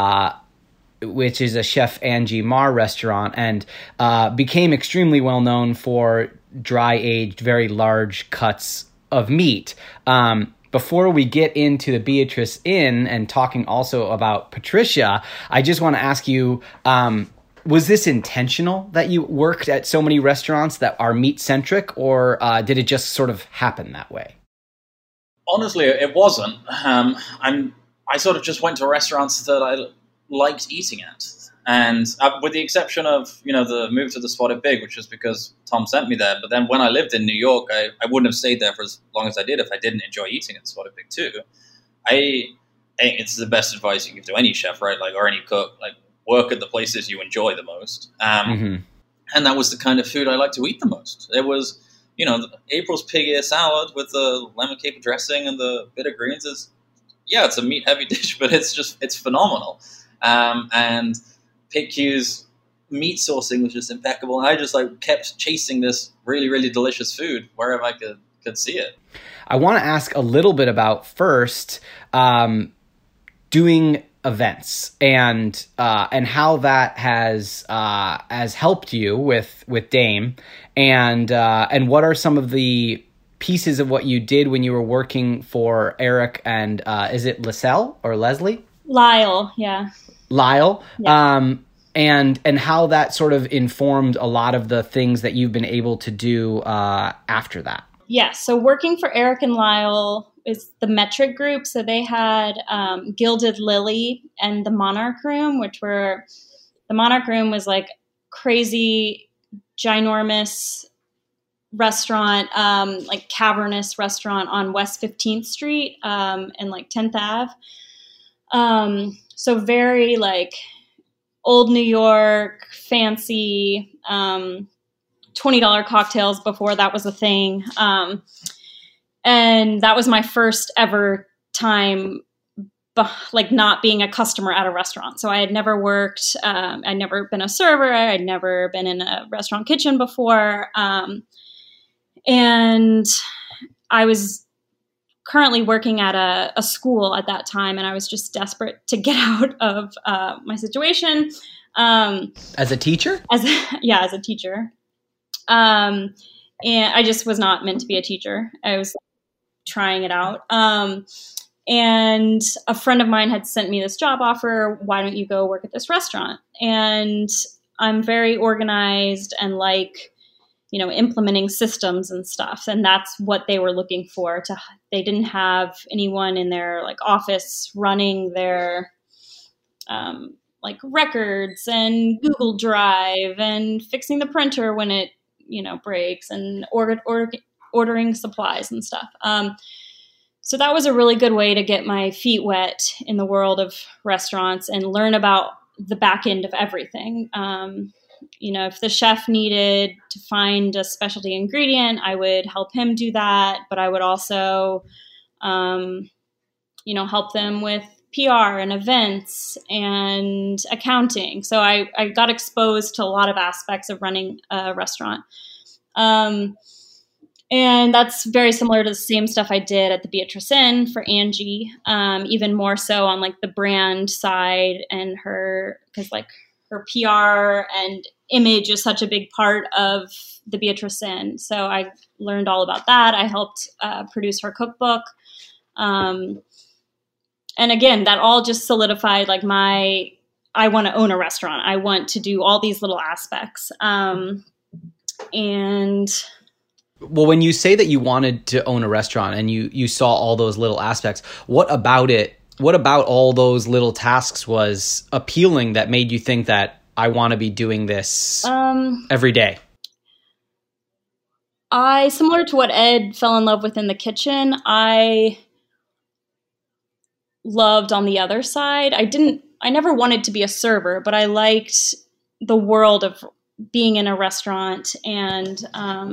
is a Chef Angie Marr restaurant, and became extremely well known for dry-aged, very large cuts of meat. Before we get into the Beatrice Inn and talking also about Patricia, I just want to ask you, was this intentional that you worked at so many restaurants that are meat-centric, or did it just sort of happen that way? Honestly, it wasn't. I sort of just went to restaurants that I liked eating at. And with the exception of, the move to the Spotted Pig, which was because Tom sent me there. But then when I lived in New York, I wouldn't have stayed there for as long as I did if I didn't enjoy eating at the Spotted Pig too. It's the best advice you give to any chef, right? Like, or any cook, like work at the places you enjoy the most. And that was the kind of food I like to eat the most. It was, April's pig ear salad with the lemon caper dressing and the bitter greens it's a meat heavy dish, but it's phenomenal. And PitQ's meat sourcing was just impeccable. And I just kept chasing this really, really delicious food wherever I could see it. I want to ask a little bit about first doing events and how that has helped you with Dame, and what are some of the pieces of what you did when you were working for Eric and is it Lysell or Leslie? Lyle, yeah. Lyle, yeah. And how that sort of informed a lot of the things that you've been able to do after that. Yeah, so working for Eric and Lyle is the Metric Group. So they had Gilded Lily and the Monarch Room, the Monarch Room was like crazy, ginormous restaurant, like cavernous restaurant on West 15th Street and like 10th Ave. So very like old New York, fancy, $20 cocktails before that was a thing. And that was my first ever time like not being a customer at a restaurant. So I had never worked, I'd never been a server. I'd never been in a restaurant kitchen before. And I was currently working at a school at that time, and I was just desperate to get out of my situation. As a teacher? As a teacher. And I just was not meant to be a teacher. I was trying it out. And a friend of mine had sent me this job offer. Why don't you go work at this restaurant? And I'm very organized and like, implementing systems and stuff. And that's what they were looking for. They didn't have anyone in their like office running their like records and Google Drive and fixing the printer when it, breaks and ordering supplies and stuff. So that was a really good way to get my feet wet in the world of restaurants and learn about the back end of everything. If the chef needed to find a specialty ingredient, I would help him do that. But I would also, help them with PR and events and accounting. So I got exposed to a lot of aspects of running a restaurant. And that's very similar to the same stuff I did at the Beatrice Inn for Angie, even more so on like the brand side and because like her PR and image is such a big part of the Beatrice Inn. So I learned all about that. I helped produce her cookbook. And again, that all just solidified like I want to own a restaurant. I want to do all these little aspects. Well, when you say that you wanted to own a restaurant and you saw all those little aspects, what about all those little tasks was appealing that made you think that I want to be doing this every day? Similar to what Ed fell in love with in the kitchen, I loved on the other side. I never wanted to be a server, but I liked the world of being in a restaurant and,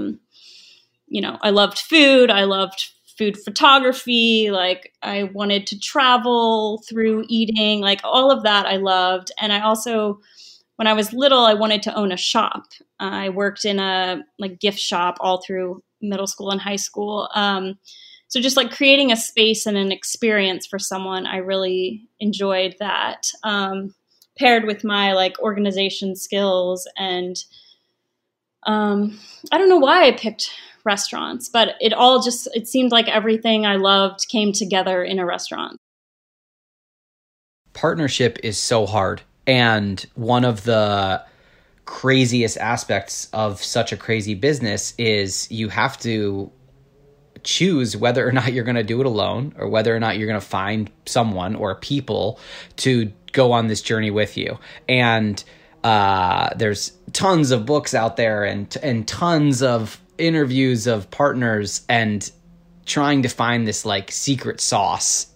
I loved food. I loved food photography. Like I wanted to travel through eating, like all of that I loved. And I also, when I was little, I wanted to own a shop. I worked in a like gift shop all through middle school and high school. So just like creating a space and an experience for someone, I really enjoyed that. Paired with my like organization skills and I don't know why I picked restaurants, but it seemed like everything I loved came together in a restaurant. Partnership is so hard. And one of the craziest aspects of such a crazy business is you have to choose whether or not you're going to do it alone or whether or not you're going to find someone or people to go on this journey with you. And there's tons of books out there and tons of interviews of partners and trying to find this like secret sauce.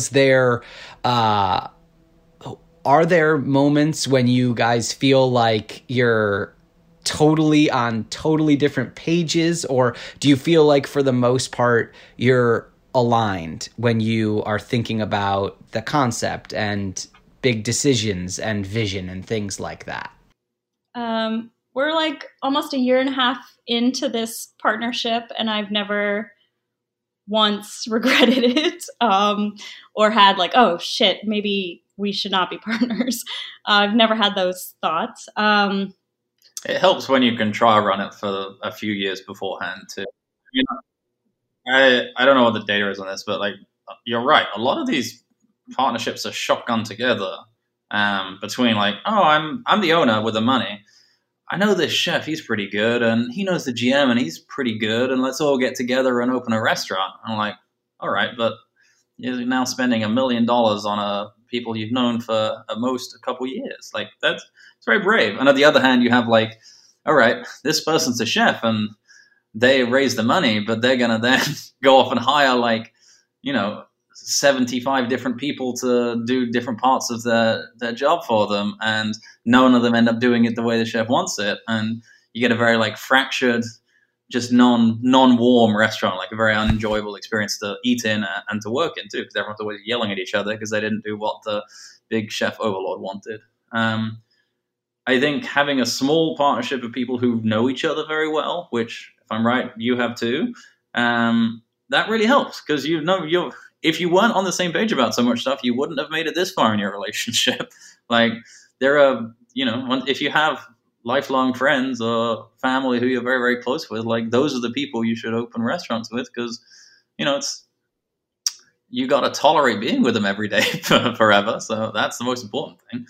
Are there moments when you guys feel like you're totally on totally different pages, or do you feel like for the most part you're aligned when you are thinking about the concept and big decisions and vision and things like that? We're like almost a year and a half into this partnership, and I've never once regretted it or had like, oh shit, maybe we should not be partners. I've never had those thoughts. It helps when you can try run it for a few years beforehand too. I don't know what the data is on this, but like you're right. A lot of these partnerships are shotgun together between like, oh, I'm the owner with the money. I know this chef, he's pretty good, and he knows the GM, and he's pretty good, and let's all get together and open a restaurant. I'm like, all right, but you're now spending $1 million on people you've known for at most a couple years. Like it's very brave. And on the other hand, you have like, all right, this person's a chef, and they raise the money, but they're gonna then go off and hire like, 75 different people to do different parts of their job for them, and none of them end up doing it the way the chef wants it, and you get a very like fractured, just non-warm restaurant, like a very unenjoyable experience to eat in and to work in too, because everyone's always yelling at each other because they didn't do what the big chef overlord wanted. I think having a small partnership of people who know each other very well, which if I'm right, you have too, that really helps, because if you weren't on the same page about so much stuff, you wouldn't have made it this far in your relationship. Like there are, if you have lifelong friends or family who you're very, very close with, like those are the people you should open restaurants with, because, you got to tolerate being with them every day forever. So that's the most important thing.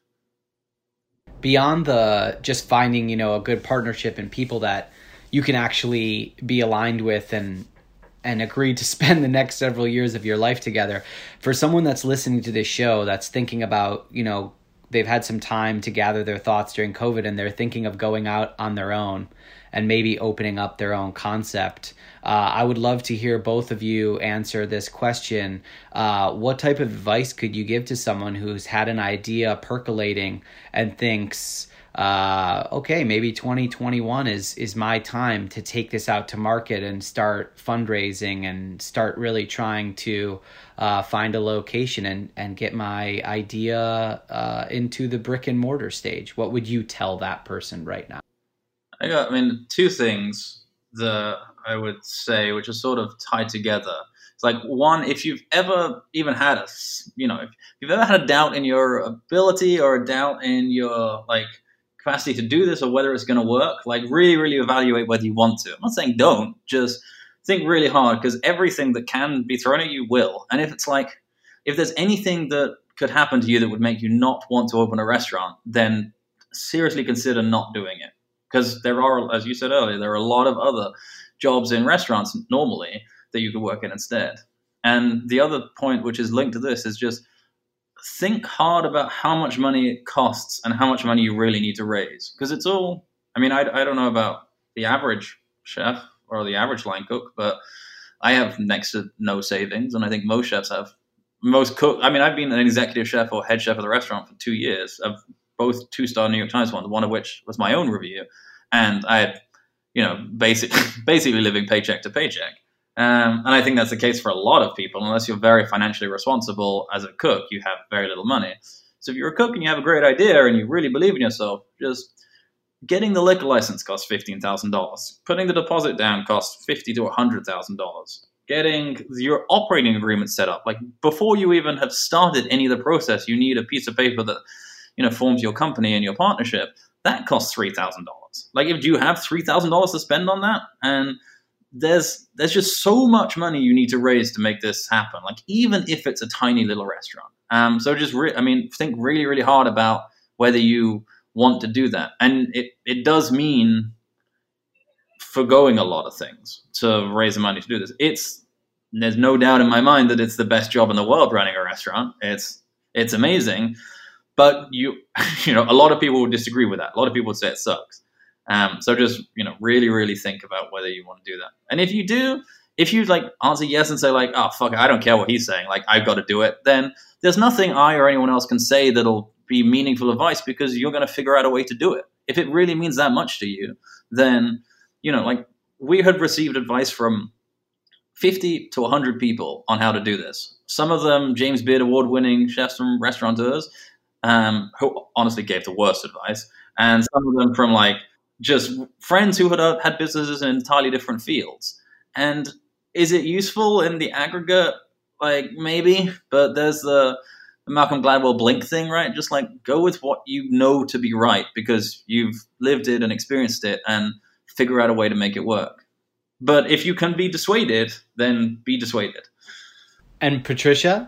Beyond the just finding, a good partnership and people that you can actually be aligned with and agree to spend the next several years of your life together. For someone that's listening to this show, that's thinking about, they've had some time to gather their thoughts during COVID and they're thinking of going out on their own and maybe opening up their own concept. I would love to hear both of you answer this question. What type of advice could you give to someone who's had an idea percolating and thinks, okay, maybe 2021 is my time to take this out to market and start fundraising and start really trying to find a location and get my idea into the brick and mortar stage? What would you tell that person right now? Two things. I would say, which are sort of tied together. It's like, one, if you've ever even had if you've ever had a doubt in your ability or a doubt in your like capacity to do this or whether it's going to work, like really, really evaluate whether you want to. I'm not saying don't, just think really hard, because everything that can be thrown at you will. And if there's anything that could happen to you that would make you not want to open a restaurant, then seriously consider not doing it. Because there are, as you said earlier, there are a lot of other jobs in restaurants normally that you could work in instead. And the other point, which is linked to this, is just think hard about how much money it costs and how much money you really need to raise. Because it's all, I mean, I don't know about the average chef or the average line cook, but I have next to no savings. And I think most chefs have. Most cook. I mean, I've been an executive chef or head chef of the restaurant for 2 years. Of both 2-star New York Times ones, one of which was my own review, and I had, basically living paycheck to paycheck. And I think that's the case for a lot of people. Unless you're very financially responsible as a cook, you have very little money. So if you're a cook and you have a great idea and you really believe in yourself, just getting the liquor license costs $15,000. Putting the deposit down costs $50,000 to $100,000. Getting your operating agreement set up, like before you even have started any of the process, you need a piece of paper that forms your company and your partnership. That costs $3,000. Like, if you have $3,000 to spend on that, and there's just so much money you need to raise to make this happen. Like, even if it's a tiny little restaurant. So just think really, really hard about whether you want to do that, and it does mean forgoing a lot of things to raise the money to do this. There's no doubt in my mind that it's the best job in the world running a restaurant. It's amazing, but a lot of people would disagree with that. A lot of people would say it sucks. So just really, really think about whether you want to do that. And if you like answer yes and say like, oh fuck it, I don't care what he's saying, like I've got to do it, then there's nothing I or anyone else can say that'll be meaningful advice, because you're going to figure out a way to do it. If it really means that much to you, then like we had received advice from 50 to 100 people on how to do this. Some of them James Beard award-winning chefs from restaurateurs, who honestly gave the worst advice, and some of them from like just friends who had businesses in entirely different fields. And is it useful in the aggregate? Like, maybe, but there's the Malcolm Gladwell Blink thing, right? Just like go with what you know to be right, because you've lived it and experienced it, and figure out a way to make it work. But if you can be dissuaded, then be dissuaded. And Patricia?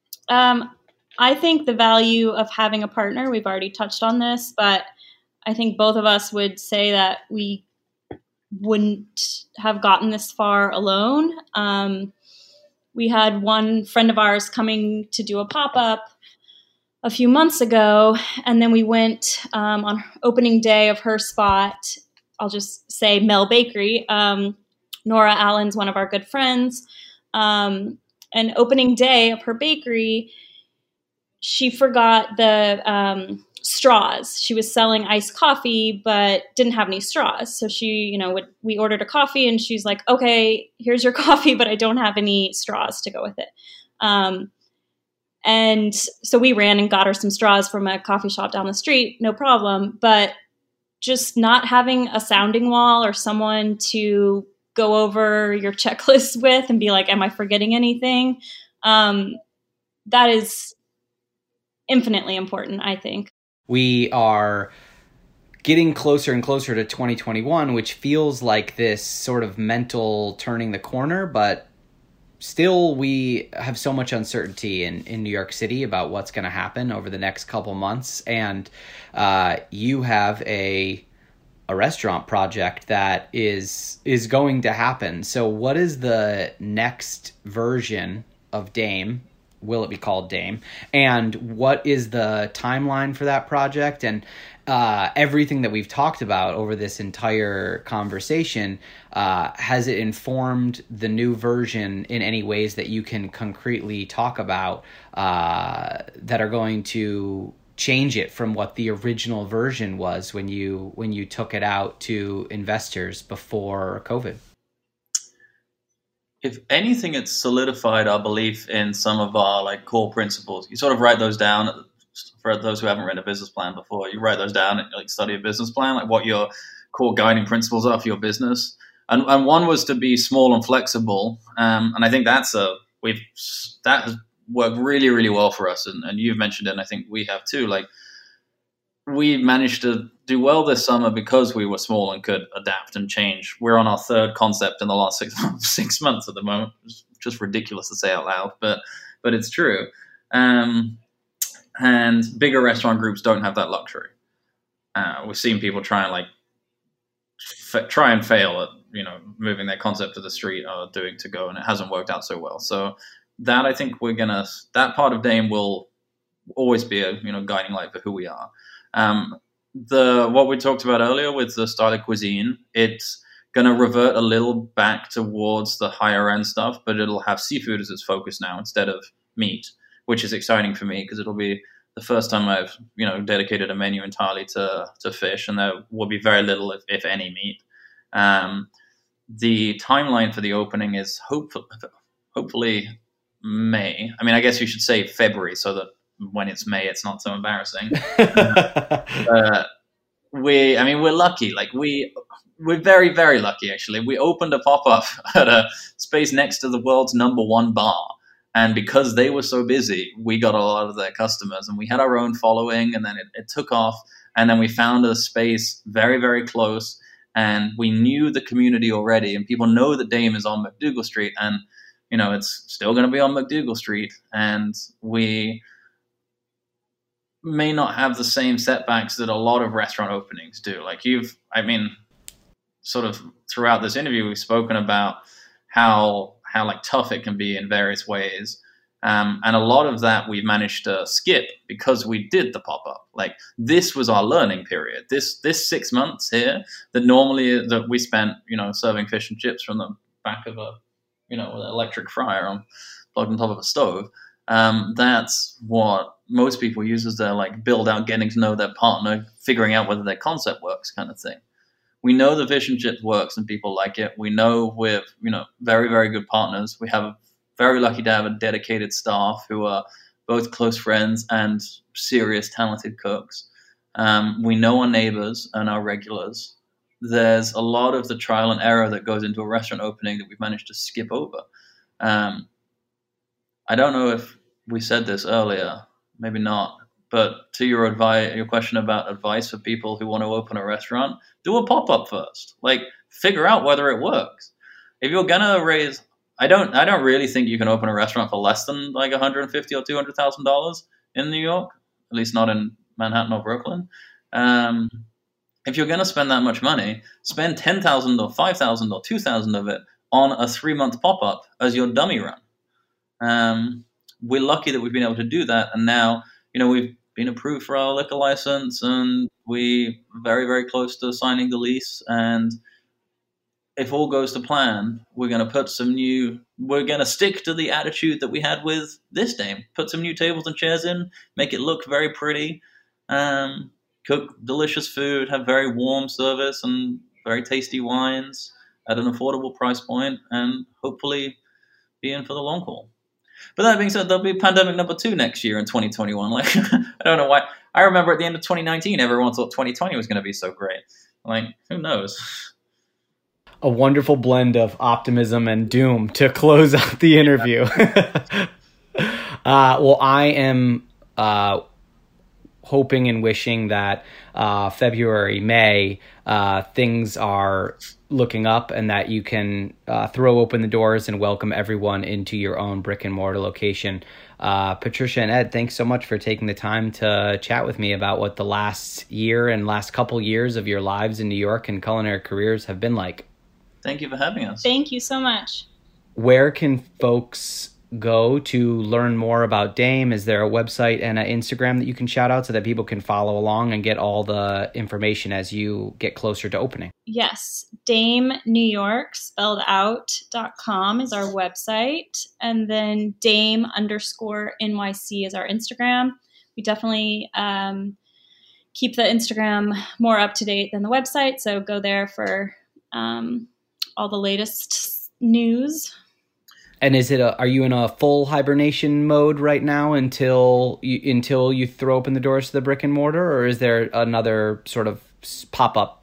I think the value of having a partner, we've already touched on this, but I think both of us would say that we wouldn't have gotten this far alone. We had one friend of ours coming to do a pop-up a few months ago, and then we went on opening day of her spot. I'll just say Mel Bakery. Nora Allen's one of our good friends. And opening day of her bakery, she forgot the straws. She was selling iced coffee, but didn't have any straws. So she, we ordered a coffee, and she's like, okay, here's your coffee, but I don't have any straws to go with it. And so we ran and got her some straws from a coffee shop down the street, no problem. But just not having a sounding wall or someone to go over your checklist with and be like, am I forgetting anything? That is infinitely important, I think. We are getting closer and closer to 2021, which feels like this sort of mental turning the corner, but still we have so much uncertainty in New York City about what's going to happen over the next couple months. And you have a restaurant project that is going to happen. So what is the next version of Dame? Will it be called Dame? And what is the timeline for that project? And everything that we've talked about over this entire conversation, has it informed the new version in any ways that you can concretely talk about that are going to change it from what the original version was when you took it out to investors before COVID? If anything, it's solidified our belief in some of our like core principles. You sort of write those down. For those who haven't written a business plan before, you write those down and like study a business plan, like what your core guiding principles are for your business. and one was to be small and flexible. And I think that has worked really, really well for us. And you've mentioned it, and I think we have too. Like, we managed to do well this summer because we were small and could adapt and change. We're on our third concept in the last 6 months at the moment. It's just ridiculous to say out loud, but it's true. And bigger restaurant groups don't have that luxury. We've seen people try and fail at, you know, moving their concept to the street or doing to go, and it hasn't worked out so well. So that, I think that part of Dame will always be a, you know, guiding light for who we are. What we talked about earlier with the style of cuisine, it's going to revert a little back towards the higher end stuff, but it'll have seafood as its focus now instead of meat, which is exciting for me because it'll be the first time I've, you know, dedicated a menu entirely to fish, and there will be very little, if any, meat. The timeline for the opening is hopefully May. I mean, I guess you should say February so that when it's May, it's not so embarrassing. We're lucky. Like, we're very, very lucky, actually. We opened a pop-up at a space next to the world's #1 bar. And because they were so busy, we got a lot of their customers, and we had our own following, and then it took off. And then we found a space very, very close, and we knew the community already, and people know that Dame is on McDougal Street, and, you know, it's still going to be on McDougal Street. And we may not have the same setbacks that a lot of restaurant openings do. Like, sort of throughout this interview, we've spoken about how like tough it can be in various ways. And a lot of that we've managed to skip because we did the pop-up. Like, this was our learning period. This 6 months here that normally that we spent, you know, serving fish and chips from the back of a, you know, an electric fryer plugged on top of a stove. That's what most people use as their, like, build out, getting to know their partner, figuring out whether their concept works kind of thing. We know the fish and chips works and people like it. We know we're, you know, very, very good partners. We have very lucky to have a dedicated staff who are both close friends and serious, talented cooks. We know our neighbors and our regulars. There's a lot of the trial and error that goes into a restaurant opening that we've managed to skip over. I don't know if we said this earlier, maybe not, but to your question about advice for people who want to open a restaurant, do a pop-up first. Like, figure out whether it works. If you're gonna raise, I don't really think you can open a restaurant for less than like $150,000 or $200,000 in New York, at least not in Manhattan or Brooklyn. If you're gonna spend that much money, spend $10,000 or $5,000 or $2,000 of it on a 3-month pop-up as your dummy run. We're lucky that we've been able to do that, and now, you know, we've been approved for our liquor license, and we very, very close to signing the lease. And if all goes to plan, we're going to stick to the attitude that we had with this Dame. Put some new tables and chairs in, make it look very pretty, cook delicious food, have very warm service and very tasty wines at an affordable price point, and hopefully be in for the long haul. But that being said, there'll be pandemic #2 next year in 2021. Like, I don't know why. I remember at the end of 2019, everyone thought 2020 was going to be so great. Like, who knows? A wonderful blend of optimism and doom to close out the interview. Well, I am hoping and wishing that February, May, things are looking up and that you can throw open the doors and welcome everyone into your own brick and mortar location. Patricia and Ed, thanks so much for taking the time to chat with me about what the last year and last couple years of your lives in New York and culinary careers have been like. Thank you for having us. Thank you so much. Where can folks go to learn more about Dame? Is there a website and an Instagram that you can shout out so that people can follow along and get all the information as you get closer to opening? Yes. Dame New York spelled out.com is our website. And then Dame_NYC is our Instagram. We definitely keep the Instagram more up to date than the website. So go there for all the latest news. And are you in a full hibernation mode right now until you throw open the doors to the brick and mortar, or is there another sort of pop-up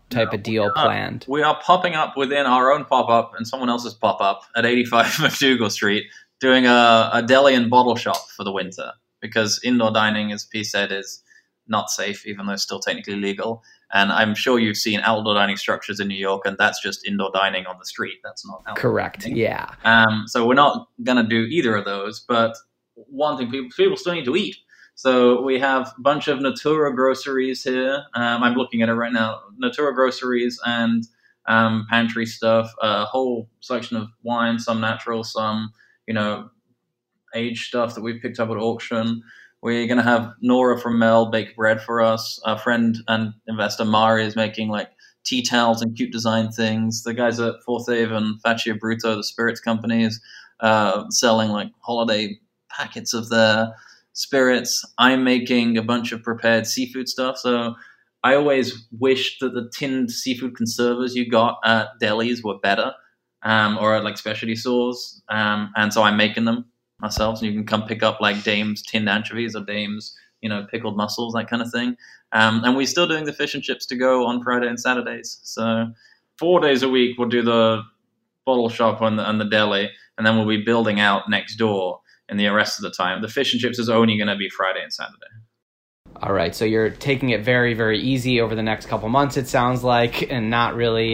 type of deal planned? We are popping up within our own pop-up and someone else's pop-up at 85 McDougal Street, doing a deli and bottle shop for the winter, because indoor dining, as P said, is not safe, even though it's still technically legal. And I'm sure you've seen outdoor dining structures in New York, and that's just indoor dining on the street. That's not outdoor Correct. dining. Yeah. So we're not going to do either of those, but one thing, people still need to eat. So we have a bunch of Natura groceries here. I'm looking at it right now. Natura groceries and pantry stuff, a whole selection of wine, some natural, some, aged stuff that we picked up at auction. We're going to have Nora from Mel bake bread for us. Our friend and investor Mari is making like tea towels and cute design things. The guys at Fourth Haven, Faccio Bruto, the spirits company, is selling like holiday packets of their spirits. I'm making a bunch of prepared seafood stuff. So I always wished that the tinned seafood conservers you got at delis were better, or at like specialty stores. And so I'm making them myself, and you can come pick up like Dame's tinned anchovies or Dame's, pickled mussels, that kind of thing. And we're still doing the fish and chips to go on Friday and Saturdays. So 4 days a week we'll do the bottle shop and the deli, and then we'll be building out next door in the rest of the time. The fish and chips is only going to be Friday and Saturday. All right, so you're taking it very, very easy over the next couple months, it sounds like, and not really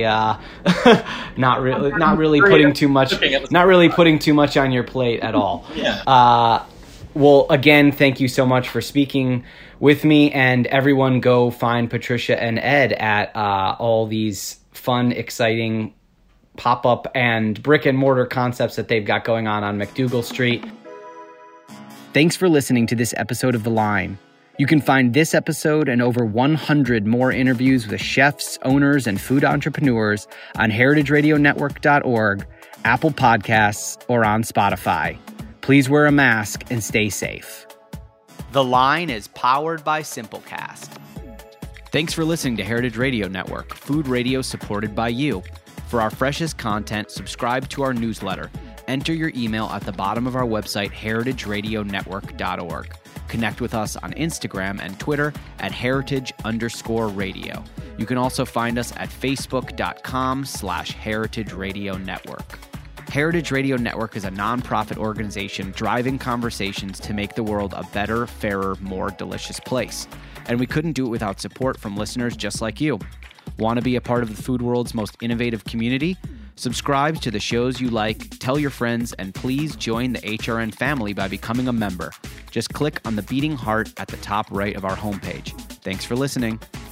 putting too much on your plate at all. Yeah. Well, again, thank you so much for speaking with me, and everyone go find Patricia and Ed at all these fun, exciting pop-up and brick-and-mortar concepts that they've got going on McDougal Street. Thanks for listening to this episode of The Line. You can find this episode and over 100 more interviews with chefs, owners, and food entrepreneurs on heritageradionetwork.org, Apple Podcasts, or on Spotify. Please wear a mask and stay safe. The Line is powered by Simplecast. Thanks for listening to Heritage Radio Network, food radio supported by you. For our freshest content, subscribe to our newsletter. Enter your email at the bottom of our website, heritageradionetwork.org. Connect with us on Instagram and Twitter at heritage_radio. You can also find us at facebook.com/Heritage Radio Network. Heritage Radio Network is a nonprofit organization driving conversations to make the world a better, fairer, more delicious place. And we couldn't do it without support from listeners just like you. Want to be a part of the food world's most innovative community? Subscribe to the shows you like, tell your friends, and please join the HRN family by becoming a member. Just click on the beating heart at the top right of our homepage. Thanks for listening.